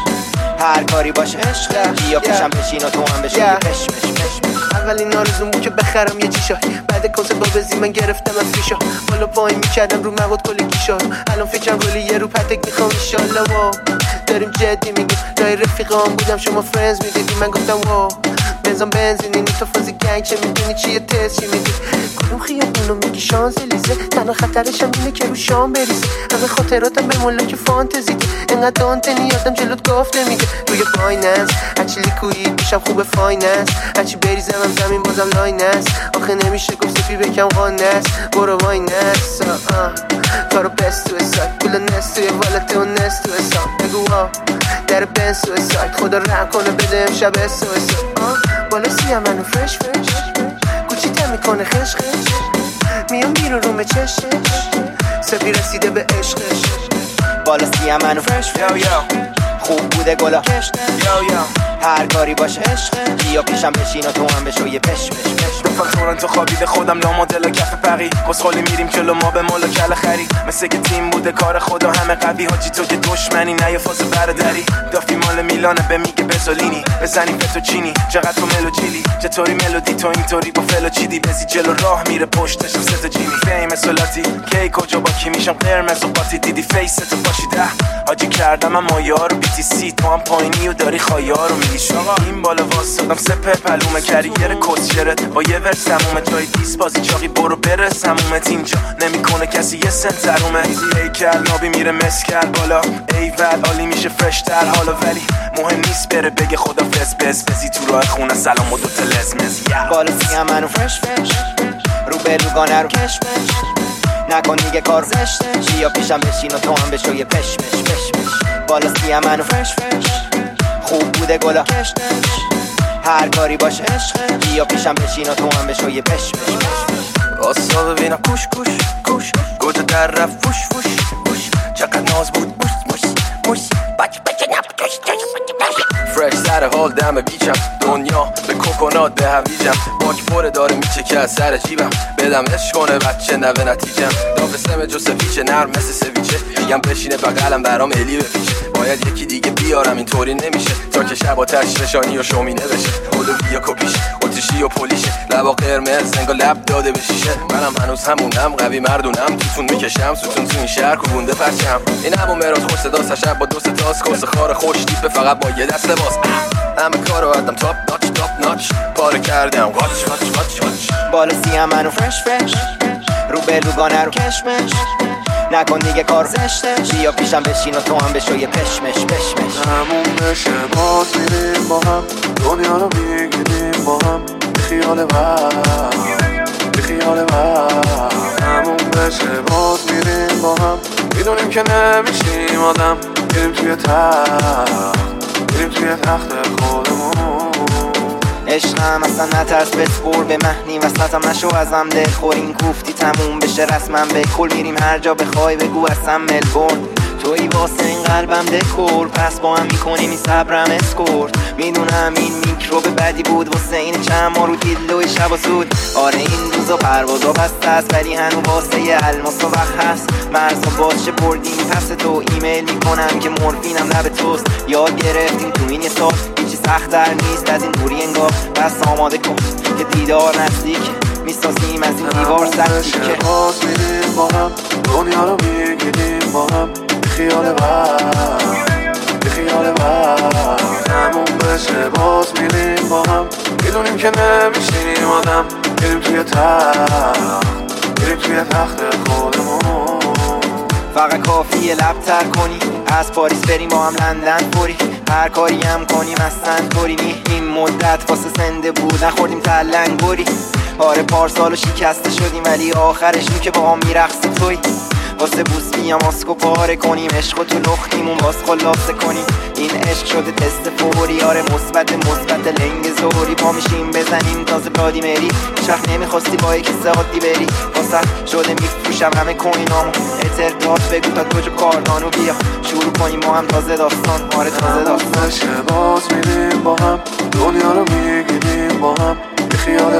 هر کاری باشه عشقه بیا پیشم بشین و تو هم بشو یه پش مش پش اولین آرزوم بود که بخرم یه جیشا بعد کنسرت با بزی من گرفتم از فیشا بالا پایین میکردم رو مغود کل گیشا الان فکرم رولی یه رو پتک میخوام ایشالله واو داریم جدی میگیم رای رفیقام بودم شما فرنز میدیدی من گفتم واو بنزام بنزینی تو فازی گنگ چه میدونی چیه تست چی میدی کدوم خیابونو میگی شانزلیزه تنها خطرشم اینه که رو شام بریزی همه خاطراتم به ملاک فانتزی انقدر دانتنی یادم جلوت گفت نمیده روی بایننس هرچی لیکوید میشم خوب فایننس هرچی بریزم هم زمین بازم لایننس آخه نمیشه گفت سپی بکم قانس برو وایننس کارو بست تو سایت پول نست توی والت و نست تو حساب بگو ها در بنس تو سایت خدا رحم کنه بده امشب اس تو حساب بالا سیم منو فرش فرش گوچی تم میکنه خش خش میام بیرون رومه چشش سپی رسیده به عشقش بالا سیم منو فرش فرش خوب بوده گلا کشتش هر کاری باشه عشقه بیا پیشم بشین و تو هم بشو یه پش پش پش دفعه تورنتو خوابیده خودم لامادل و کف پقی کسخالی میریم جلو ما به مال و کل خری مثل که تیم بوده کار خدا همه قوی حاجی تو که دشمنی نه یه فاز برداری دافی مال میلانه به میگه بزولینی بزنی فتو چینی چقدر تو ملو جیلی چطوری ملودی تو اینطوری با فلو چیدی بزی جلو راه میره پشتش سه تا جیمی فیم سولاتی کی کجا با کی میشم قرمز و قاطی دیدی فیس تو باشیده حاجی کردم اما یارو بی تی سی تو هم پایینی و داری خایارو میگی شما این بالا واسادم سپر پلومه کریر کسشرت با یه ورس تمومه جای دیس بازی چاقی برو برس همومت اینجا نمیکنه کسی یه سنت زرومه ایزی هیکل نابی میره مسکل بالا ایول عالی میشه فرش تر حالا ولی مهم نیست بره بگه خدا فز بز بزی تو راه خونه سلام و دوتا لزمز بالا سیم منو فرش فرش رو بلوگانه رو کش بش نکن دیگه کار زشته بیا پیشم بشین و تو هم بشو یه پش مش پش مش بالا سیم منو فرش فرش خوب بوده گلا کشتش هر کاری باشه عشقه بیا پیشم بشین و تو هم بشو یه پش مش راستا ببینم کوش کوش کوش گوجه در رفت فوش فوش فوش چقدر ناز بود موش موش موش بچ بچ نب توش توش فرش سر حال دم بیچم دنیا به کوکونات به هویجم باک پره داره میچه که از سر جیبم بدم عشق کنه بچه نوه نتیجم داف سم جو سفیچه نرم مثل سویچه میگم بشینه بغلم برام الی بپیچه باید یکی دیگه بیارم اینطوری نمیشه تا که شب آتش نشانی و شومینه بشه اولویا کپیش اتیشی و پولیشه لبا قرمز انگار لب داده به شیشه منم هنوز همونم قوی مردونم توتون میکشم ستون تو این شهر کوبونده پرچم این همون مراد خوش صدا شب با دو سه تاس کس خار خوش تیپ فقط با یه دست باز همه کارو آدم تاپ ناچ تاپ ناچ پاره کردم واچ واچ واچ واچ بالا سیم منو فرش فرش رو بلوگانه رو کشمش نکن دیگه کار زشته بیا پیشم بشین و تو هم بشو یه پش مش پش مش همون بشه باز میریم با هم دنیا رو میگیریم با هم به خیال من به خیال من همون بشه باز میریم با هم میدونیم که نمیشیم آدم میریم توی تخت میریم توی تخت خودمون عشقم اصلا نترس بسپر به مهنی وسطم نشو ازم دل خور این کوفتی تموم بشه رسمم به کل میریم هر جا بخوای بگو اصلا ملبورن توی واسه این قلبم دکور پس با هم میکنیم این صبرم اسکورت میدونم این میکروب بدی بود واسه این چند ما رو دیلوی شب و سود آره این روزا پروازا بسته است ولی هنو واسه یه الماس و وقت هست مرزا باشه بردیم پس تو ایمیل میکنم که مورفینم لب توست یاد گرفتیم تو این یه سال هیچی سخت‌تر نیست از این دوری انگار بس آماده کن که دیدار نزدیک میسازیم از این دیوار سختی که باز میریم با هم دنیا رو میگیریم با هم خیال من به خیال من همون بشه باز میریم با هم میدونیم که نمیشیم آدم میریم توی تخت میریم توی تخت خودمون فقط کافیه لب تر کنی از پاریس بریم با هم لندن پوری هر کاری هم کنیم اصلا طوری نی این مدت واسه زنده بود نخوردیم تلنگ بری آره پارسالو شکسته شدیم ولی آخرش این که با هم میرقصی توی واسه بوس بیام آسکو پاره کنیم، عشق تو لختیمون باز خلاصه کنیم. این عشق شده تست فوری، آره مثبت مثبت لنگ زوری. پا میشیم بزنیم تازه بادی مری، شخص نمیخواستی با یک ساعتی بری، واسه شده میفروشم همه کوینامو. اعتراض بگو تا کجا کاردانو، بیا شروع کنیم ما هم تازه داستان. آره تازه داستان. باز میریم با هم دنیا رو میگیریم با هم، بی خیال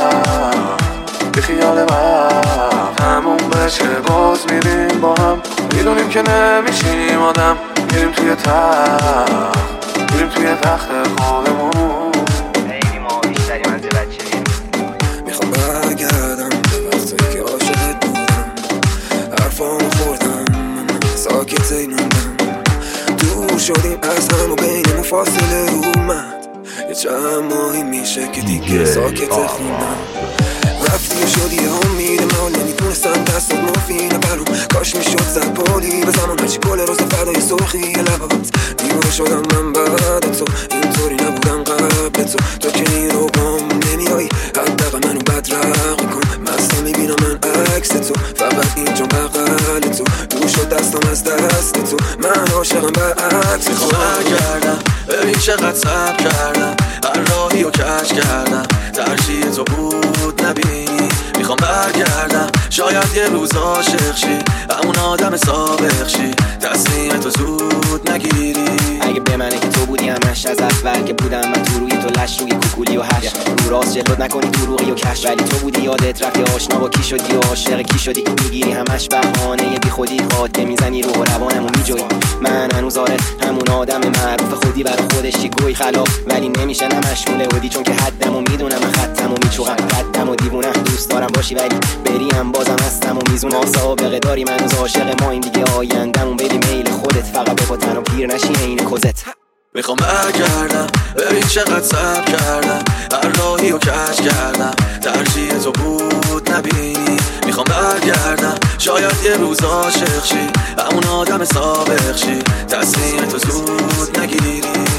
من بی خیال من همون بشه. باز میریم با هم میدونیم که نمیشیم آدم، میریم توی تخت میریم توی تخت خودمون. خیلی ما بیشتریم از یه بچه. میخوام برگردم به وقتی که عاشقت بودم، حرفامو خوردم ساکت موندم، دور شدیم از هم و بینمون فاصله اومد. یه چند ماهی میشه که دیگه ساکت خوندم. رفتی و شدی امید ما، نمیتونستم دستت مفینه برام. کاش میشد زد پالی به زمان، هرچی کل روز فدای سرخی لبات. دیوانه شدم من بعد تو، اینطوری نبودم قبل تو. تو که این رو بام نمیایی، حداقل منو بدرقی کن. مستا میبینم من عکس تو، فقط اینجا بغل تو. دور شد دستم از دست تو، من عاشقم برعکس. میخوام برگردم ببین چقدر صبر کردم، هر راهی رو کج کردم، ترجیح تو بود نبینی. میخوام برگردم شاید یه روز عاشق شی، همون آدم سابق شی، تصمیم تو زود نگیری. اگه به منه که تو بودی همش از اول که بودم من تو روی تو، لش روی کوکولی و هش رو راست جلوت نکنی دروغی و کش. ولی تو بودی یادت رفت یا آشنا با کی شدی و عاشق کی شدی. میگیری همش بهانه بی خودی، خاطر میزنی روح و روانمو میجوی. من هنوز آره همون آدم معروف خودی برای خودش چی گوی خلاف، ولی نمیشه نمشموله بودی چون که حدمو میدونم. من خطمو میچوقم قدمو دیوونم، دوست دارم باشی ولی بری هم بازم هستم و میزونم. ما سابقه داریم هنوز عاشق ما، این دیگه آیندمون بدی میل خودت، فقط به تنها پیر نشین این کوزت. میخوام برگردم ببین چقدر صبر کردم، هر راهی رو کج کردم، ترجیح تو بود نبینی. میخوام برگردم شاید یه روز عاشق شی، همون آدم سابق شی، تصمیم تو زود نگیری.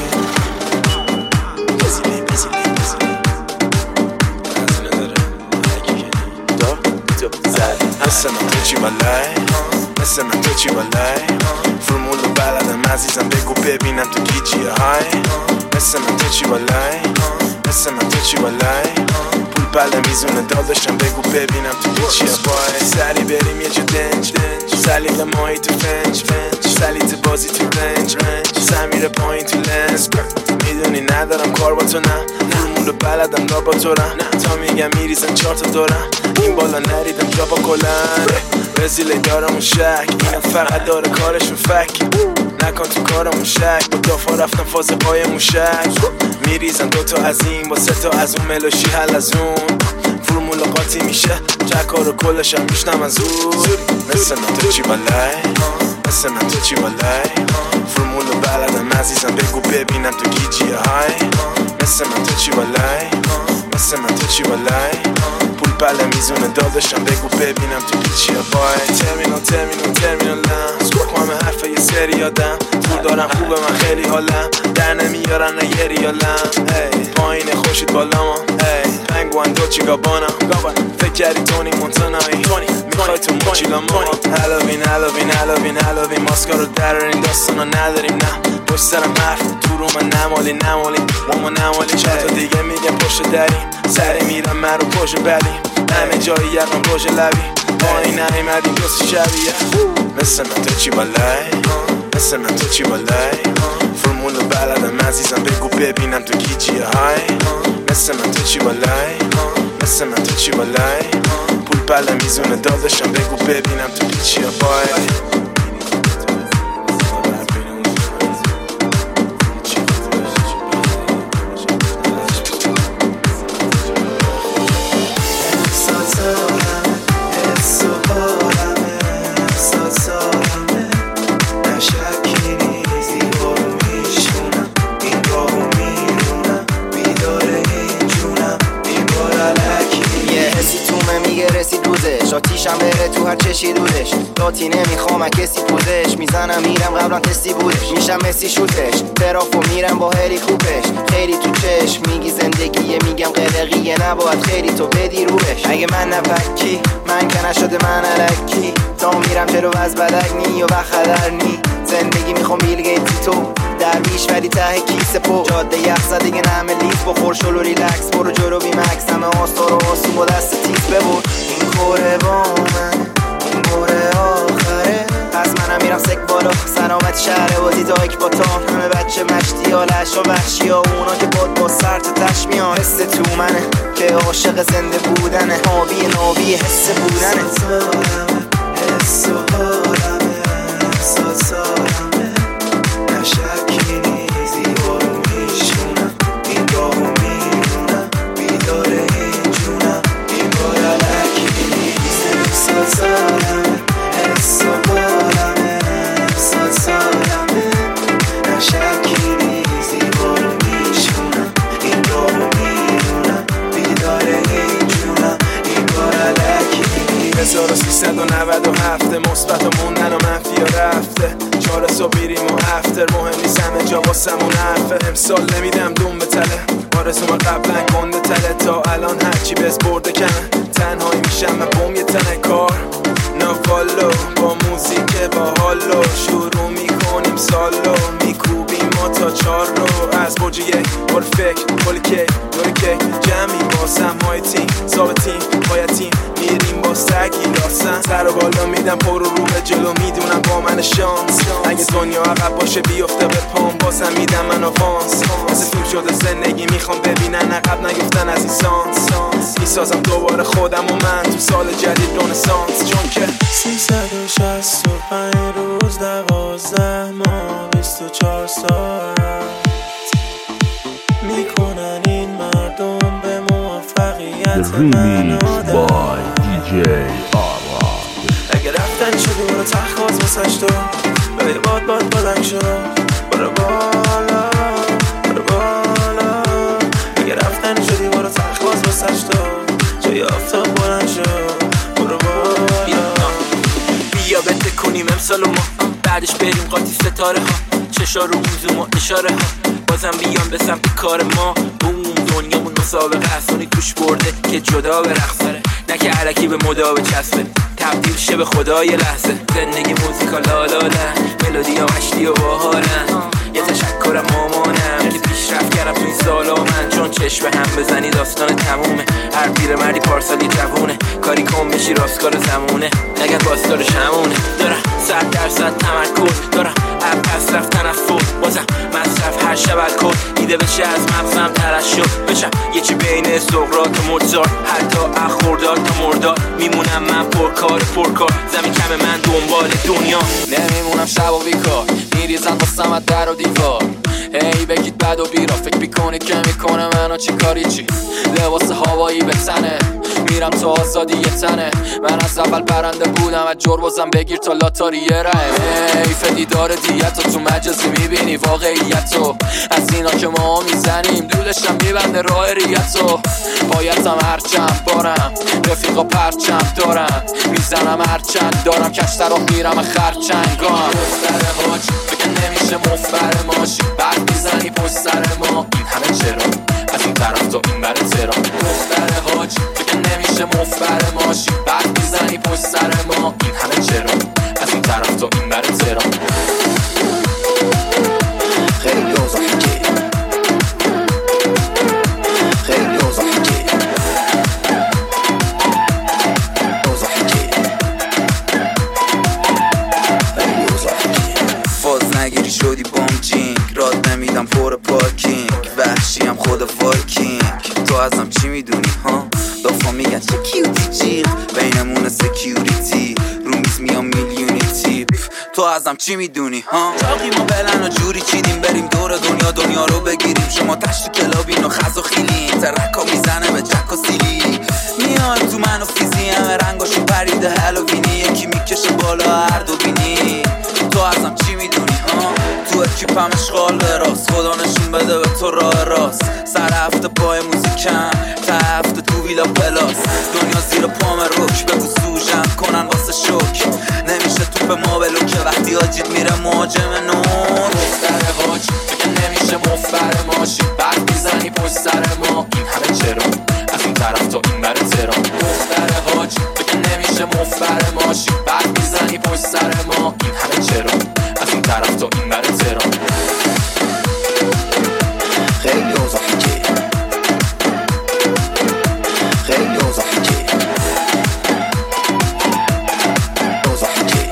مثل من تو چی بالای، مثل من تو چی بالای، فرمول و بلدم عزیزم بگو ببینم تو گیجیه های. مثل من تو چی بالای، مثل من تو چی بالای، پول بله میزونه داداشم بگو ببینم تو گیجیه بای. سری بریم یه جا دنج دنج، سلیل ماهی تو فنج فنج، سلیت بازی تو رنج رنج، سمیر پایین تو لنز. میدونی ندارم کار با تو، نه فرمول و بلدم دا با تو رم، تا میگم میریزم چهار تا دورم. این بالا نریدم جا با کلن، رزیله دارم و شک، اینم فقط داره کارشون فک. نکن تو کارمون شک، با دافا رفتم فاز پای موشک. میریزم دوتا از این با سه تا از اون، ملوشی حل از اون، فرمول قاطی میشه چکا رو کلشم میشنم از اون. مثل من تو چی بالای، مثل من تو چی بالای، فرمول و بلدم عزیزم بگو ببینم تو گیجیه های. مثل من تو چی بالای، مثل من تو چی بالای، پول بله میزونه داداشم بگو ببینم تو چیه بای. ترمینال ترمینال ترمینال لنز، همه حرفه یه سری آدم، پول دارم خوبه من خیلی حالم، در نمیارن نه یه ریالم. پایین خوشید بالا ما پنگوان دوچی گابانا، فکر کردی تونی مونتانایی، میخوای تو موچیلا ما. هالوین هالوین هالوین هالوین، ماسکا رو درارین داستانا نداریم نه، پشت سرم حرف تو رو من نمالی نمالی ماما نمالی. چند تا دیگه میگم پشت دریم، سری میرم من رو پشت بدیم، همه جایی یقم پشت لبی، با این نیمدیم دوست شبیه. مثل من تو چی بالای، مثل من تو چی بالای، فرمول و بلدم عزیزم بگو ببینم تو گیجیه های. مثل من تو چی بالای، مثل من تو چی بالای، پول بله میزونه داداشم بگو ببینم تو چیه بای. آتیشم بره تو هر چشی دودش، جزئیاتی نمیخوام کسی پوزش میزنم میرم قبلا تستی بودش میشم مسی شوتش ترافو میرم با هری خوبش خیلی تو چشم میگی زندگیه میگم قلقیه نباید خیلی تو بدی روش اگه من نپکی من که نشده من علکی تا میرم جلو از بدک نی و بخدر نی زندگی میخوام بیل گیتی تو درویش ولی ته کیسه پو جاده یخ دیگه نمه لیف بخور شلو ریلکس برو جلو بی مکس همه آستار و آسون با دست تیز ببور این خوره با من این خوره آخره از منم میرم سک بالا سلامت شهره بازی دایک با تام همه بچه مشتی ها لش و وحشی ها اونا که باد با سر تا تش میان حس تو منه که عاشق زنده بودنه آبی نابی حس بودنه حس و حالمه احساس سالمه نشکی نیزی بارو میشونم این گاهو میرونم بیداره این جونم این بار علکی نیست احساس سالمه حس و حالمه احساس سالمه نشکی نیزی بارو میشونم این گاهو میرونم بیداره این جونم این بار علکی هزار و سیصد و نود و هفت مثبت و موندن و منفی و رفته چهار صبح میریم و افتر مهم نیست همه جا واسمون حرفه امسال نمیدم دوم به تله آرزوم قبلا گنده تله تا الان هرچی بز برده کنه تنهایی میشم من بوم یه تنه کار نافالو با موزیک با حالو شروع میکنیم سالو میکوبیم ما تا چار رو از برج یک بار فکر کل کیک دور کیک جمعی باسم های تیم ثابتیم باید تیم میریم با سگی راستن سر و بالا میدم پر رو به جلو میدونم با من شانس اگه دنیا عقب باشه بیفته به پام باسم میدم من آوانس مثل فیلم شده زندگی میخوام ببینن عقب نیفتن از این سانس میسازم دوباره خودم و من تو سال جدید رنسانس چون که سیصد و شصت و پنج روز دوازده ماه بیست و چهار ساعت میکنن این مردم به موفقیت من آدم دی جی آرا اگه رفتن شدی برو تخواز واسش تو به باد باد بلنگ شو برو بالا برو بالا اگه رفتن شدی برو تخواز واسش تو جای آفتاب بلنگ شو برو بالا بیا بده کنیم امسال و ما بعدش بریم قاطی ستاره ها چشا رو موزوم و اشاره ها بازم بیان به سمت کار ما بوم دنیامون مسابقه اصانی توش برده که جدا به رقصره نه که علکی به مدا به چسبه تبدیل شه به خدای لحظه زندگی موزیکا لالالن ملودی ها مشتی و باحالن یه تشکرم مامانم که پیشرفت کردم تو این سالا من چون چشم هم بزنی داستان تمومه هر پیر مردی پارسالی جوونه کاری کن بشی راستکار زمونه نگه باستارش همونه دارم صد درصد تمرکز دارم اب پس رفت تنفس بازم مصرف هر شب الکل ایده بشه از مغزم ترشح بشم یه چی بین سقراط و موزارت حتی اخوردار تا مردار میمونم من پرکار پرکار زمین کم من دنبال دنیا نمیمونم شب و بیکار میریزن واسم از در و دیوار هی بگید بد و بیرا فکر میکنید که میکنه منو چی کاری چی لباس هوایی به تنه میرم تو آزادی یه تنه من از اول برنده بودم از جربازم بگیر تا لاتاری یه راه حیف دیدار دیتو تو مجازی میبینی واقعیتو از اینا که ما میزنیم دولشم میبنده راه ریتو پایتم هرچند بارم رفیقا پرچم دارم میزنم هرچند دارم کشتر رو میرم خرچنگام دختره هاچ بگن نمیشه مفبر ماشی بعد میزنی پشت سر ما این همه چرا از این طرف تا این بر ترام دختره هاچ بگن نمیشه مفبر ماشی بعد میزنی پشت سر ما این همه چرا از این طرف تا این بر ترام خیلی اوضاحی خیلی اوضاحی فاز نگیری شدی بام جینگ راد نمیدم پر پارکینگ وحشی هم خود وایکینگ تو ازم چی میدونی ها دافا میگن چه کیوتی جیغ بینمون سکیوریتی رو میز میام میلیونی تیپ تو ازم چی میدونی ها چاقی ما بلن و جوری چیدیم بریم دور دنیا دنیا رو بگیریم شما تشت کلابین و خز و خیلین ترکا میزنه به جک و سیلی میان تو من و فیزی همه رنگاشو پریده هلوینی یکی میکشه بالا هر دو بینی تو ازم چی میدونی ها تو اکیپم اشغال به راست خدا نشون بده به تو راه راست سر هفته پای موزیکم تا هفته تو ویلا پلاس دنیا زیر پام روک بگو سوژن کنن واسه شوک نمیشه توپ ما بلو که وقتی آجید میره مهاجم نون دختر حاج بگه نمیشه مفبر ماشی بعد میزنی پشت سر ما این همه چرا از این طرف تا این بر تهران دختر حاج بگه نمیشه مفبر ماشی بعد میزنی پشت سر ما این همه چرا از این طرف تا این بر تهران خیلی اوضاعی که خیلی اوضاعی که اوضاعی که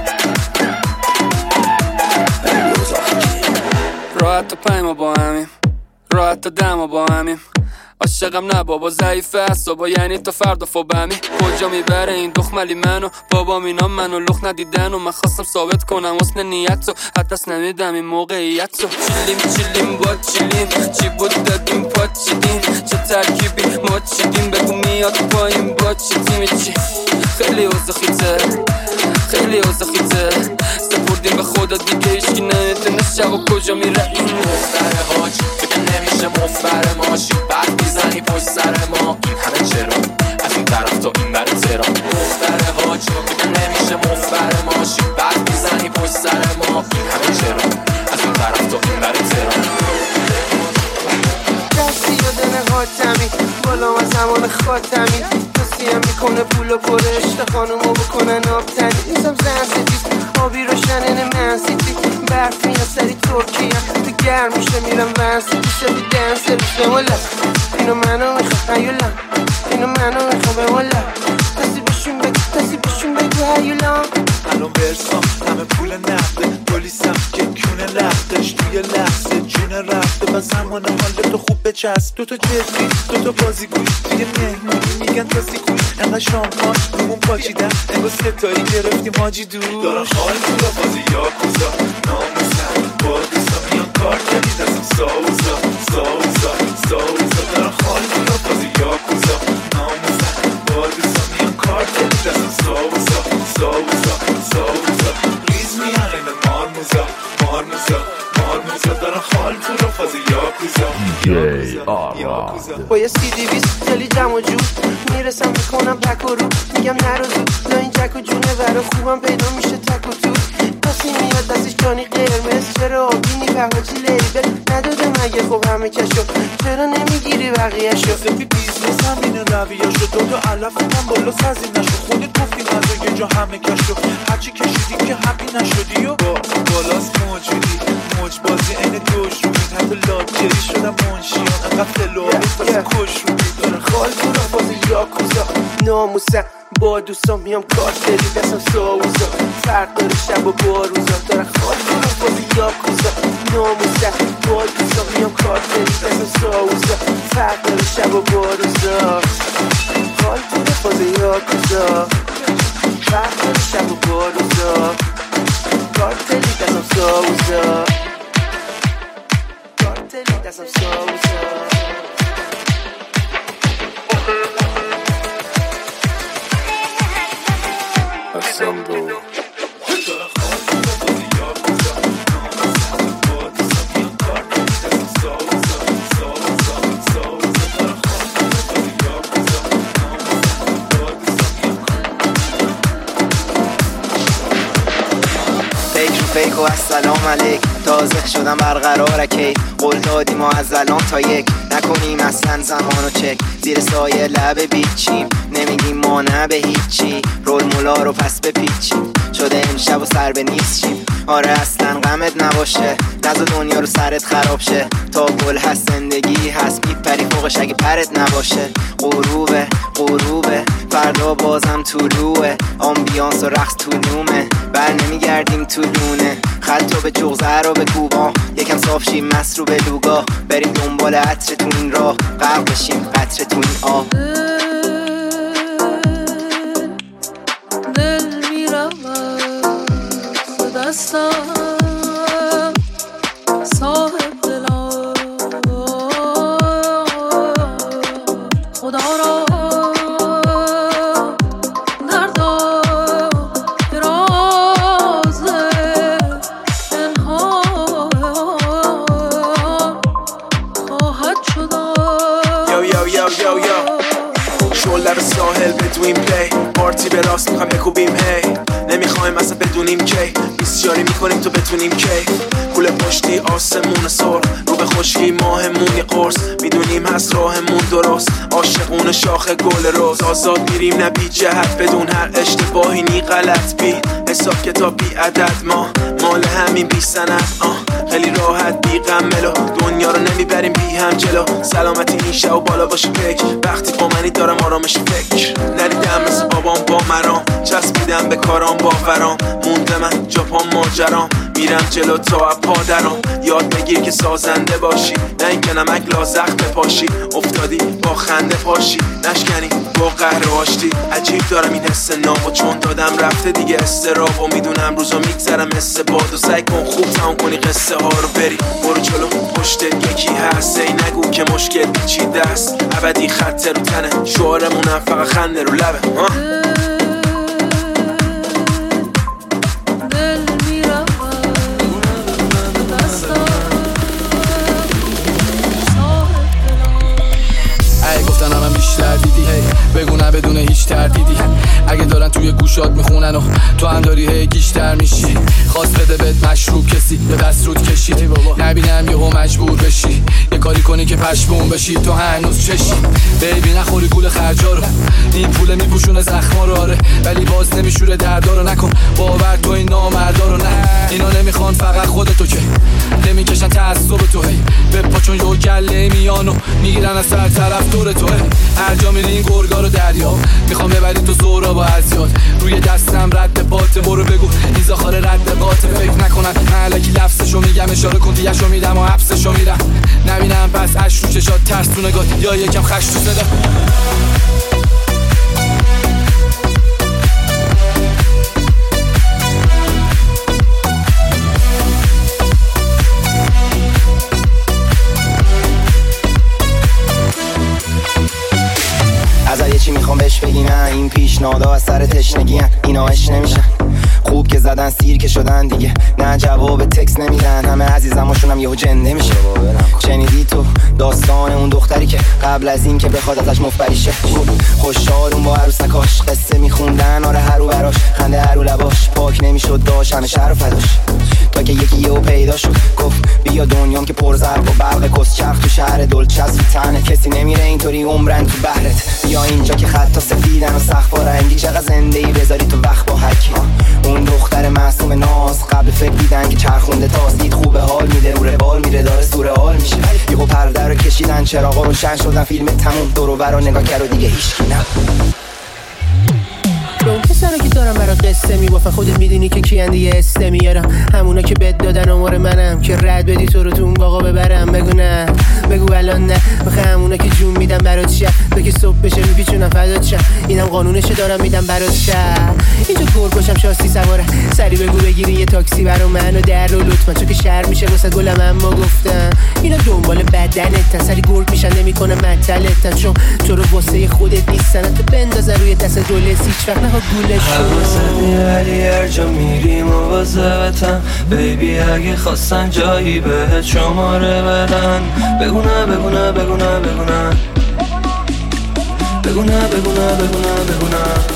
خیلی اوضاعی که راحت تا پایما با همیم راحت تا دما با همیم عاشقم نه بابا ضعیفه اصابا یعنی تا فردا فوبمی کجا میبره این دخملی منو بابا اینا منو لخ ندیدن و من خواستم ثابت کنم حسن نیتو حدس نمیدم این موقعیتو چیلیم چیلیم با چیلیم چی بود دادیم پا چیدیم چه ترکیبی ما چیدیم بگو میاد پاییم با چی تیمی چی خیلی اوزخیته خیلی اوزخیته سپردیم به خدا دیگه ایشکی نمیدونه شب و کجا میره این دختر حاج بگه نمیشه مفبر ماشی بعد میزنی پشت سر ما این همه چرا از این طرف تا این بر تهران دختر حاج بگه نمیشه مفبر ماشی بعد میزنی پشت سر ما این همه چرا از این طرف تا این بر تهران دستی و دنه خاتمی بالا از زمان خاتمی توصیم میکنه پول و پرشت خانومو بکنن آب تنی نیزم زن سفید آبی روشن اینه من سیتی برف میاد سری ترکیه تو گرم میشه میرم ورسیتی سفید دنس روزه ولا اینو منو میخواه هیولا اینو منو میخواه به ولا دستی بشون بگو دستی بشون بگو هیولا الان برسام همه پول نقده پلیسم که کونه لختش توی لحظه جون رفته و زمان حال تو خوب بچست دو تا جدی دو تا بازی گوش دیگه مهمونی میگن تا سیکوش انقدر شامپان رومون پاچیدن انگار ستایی گرفتیم حاجی دور دارم حال تو را بازی یا کوزا ناموسم با دوستا میان کار کردید ازم ساوزا ساوزا ساوزا دارم حال تو را بازی یا کوزا ناموسم با دوستا میان کار کردید ازم ساوزا ساوزا ساوزا ریز میان این مارموزا مارموزا مارموزا دارم حال تو را بازی یا کوزا با یه سی دی بیست خیلی جمع و جو میرسم میکنم پک و رو میگم نروزو لا این جک و جونه ورا خوبم پیدا میشه تک و تو کسی میاد دستش جانی قرمز چرا آبینی پهوچی لیبل نداده مگه خب همه کشو چرا نمیگیری بقیه شو سفی بیزنس هم اینه رویه شو دو تا علف من بالا سازی نشو خودت گفتی نزا یه جا همه کشو هرچی کشیدی که حقی نشدی و با بالاست موجودی موج بازی این دوش رو بید حتی لاکری شدم منشیان انقدر فلواری بسه کش رو بید دارن خال تو را بازی یاکوزا ناموسم با دوستان میام کارتری دستم ساوزا فرق داره شب و باروزا دارن خال تو را بازی یاکوزا ناموسم با دوستان میام کارتری دستم ساوزا فرق داره شب و باروزا خال تو را بازی یاکوزا فرق داره شب و باروزا کارتری دستم ساوزا کارتری دستم ساوزا Assemble. فیک و السلام علیک تازه شدم برقرار کی قول دادیم و از الان تا یک نکنیم اصلا زمانو چک زیر سایه لب بیچیم نمیگیم ما نه به هیچی رول مولا رو پس بپیچیم شده امشب و سر به نیست شیم آره اصلا غمت نباشه نزا دنیا رو سرت خراب شه تا گل هست زندگی هست میپری فوقش اگه پرت نباشه غروبه غروبه فردا بازم طلوعه آمبیانس و رقص طولومه بر نمیگردیم تو لونه خطا به جغزه رو به کوبا یکم صاف شیم مست رو به لوگا بریم دنبال عطر تو این راه غرق بشیم قطر تو این آه دل میرود به دستم صاحب دلم خدا را خواهد شد ساحل بدویم پی پارتی به راست میخوایم بکوبیم هی نمیخوایم اصلا بدونیم کی بیسیاری میکنیم تو بتونیم کی کوله پشتی آسمون سر رو به خشکی ماهمون یه قرص میدونیم هست راهمون درست عاشقون شاخ گل روز آزاد میریم نه بی جهت بدون هر اشتباهی نی غلط بی حساب کتاب بی عدد ما مال همین بی سند آه خیلی راحت بی غم ملو دنیا رو نمیبریم بی هم جلو سلامتی نیشه و بالا باشه پک وقتی با منی دارم آرامش فکر ندیدم مثل بابام با مرام چسبیدم به کارام باورام مونده من جاپان ماجرام میرم جلو تا پادرام یاد بگیر که سازنده باشی نه اینکه نمک لازخ بپاشی افتادی با خنده پاشی نشکنی با قهر آشتی عجیب دارم این حس ناب و چون دادم رفته دیگه استراب و میدونم روزا میگذرم مثل باد و سعی کن خوب تمام کنی قصه ها رو بری برو جلو پشت یکی هست ای نگو که مشکل پیچیده است ابدی خط رو تنه شعارمونم فقط خنده رو لبه ها بیشتر دیدی هی بگو نه بدون هیچ تردیدی اگه دارن توی گوشات میخونن و تو هم داری هی گیشتر میشی خواست بده بهت مشروب کسی به دست رود کشید نبینم یهو مجبور بشی یه کاری کنی که پشمون بشی تو هنوز چشی بیبی نخوری گول خرجا رو این پول میپوشونه زخما رو آره ولی باز نمیشوره دردا رو نکن باور تو این نامردا رو نه اینا نمیخوان فقط خودتو که نمیکشن تعصب تو هی بپا چون یه گله میان و میگیرن از سر طرف دور تو هر جا میری این گرگا رو دریا میخوام ببری تو زورا با ازیاد روی دستم رد باته برو بگو این زاخار رد باته فکر نکنن علکی لفظشو میگم اشاره کن دیگه‌شو میدم و حبسشو میرم نبینم پس اش رو چشات ترس تو نگاه یا یکم خش تو صدا ازت یه چی میخوام بهش بگی نه این پیشنهادها از سر تشنگی هن اینا اش نمیشن خوب که زدن سیر که شدن دیگه نه جواب تکس نمیدن همه عزیزماشونم یهو جن نمیشه شنیدی تو داستان اون دختری که قبل از این که بخواد ازش مفبری شه خوشحال اون با عروسکاش قصه میخوندن آره هرو براش خنده هرو لباش پاک نمیشد داشت همه شر و فداش تا که یکی یهو پیدا شد گفت بیا دنیام که پر زرق و برق کس چرخ تو شهر دلچسب تنه کسی نمیره اینطوری عمرن تو بحرت بیا اینجا که خطا سفیدن و سقفا رنگی چقدر زندگی بذاری تو وقت با هرکی اون دختر معصوم ناز قبل فکر دیدن که چرخونده تاست دید خوبه حال میده رو بال میره داره سوره حال میشه یهو پرده رو کشیدن چراغا روشن شدن فیلم تموم دور و بر نگاه کرد و دیگه هیچکی نه به اون پسرا که دارم برا قصه میبافن خودت میدونی که کیان دیگه استه میارم همونا که بد دادن آمار منم که رد بدی تو رو تو اون باقا ببرم بگو نه بگو الان نه بخه همونا که جون میدم برات شب تو که صبح بشه میپیچونم فدات شب اینم قانونشه دارم میدم برات شب اینجا گور باشم شاستی سواره سری بگو بگیری یه تاکسی برا منو در رو لطفا چون که شهر میشه واسه گلم اما گفتم اینا دنبال بدنتن سری گرگ میشن نمیکنه مطلتن چون تو رو واسه خودت نیستن تو بندازه روی دست دولس هیچ وقت نها گولش حواسدی ولی هر جا میری مواظبتم بیبی اگه خواستن جایی بهت شماره بدن بگو نه بگو نه بگو نه بگو نه بگو نه بگو نه بگو نه بگو نه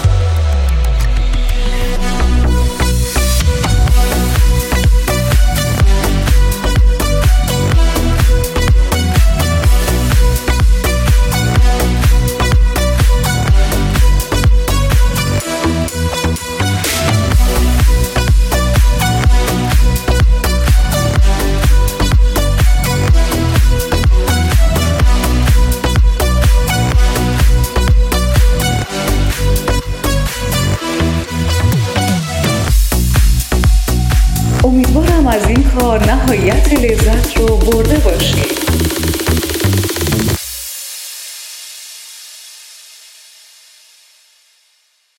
امیدوارم از این کار نهایت لذت رو برده باشید.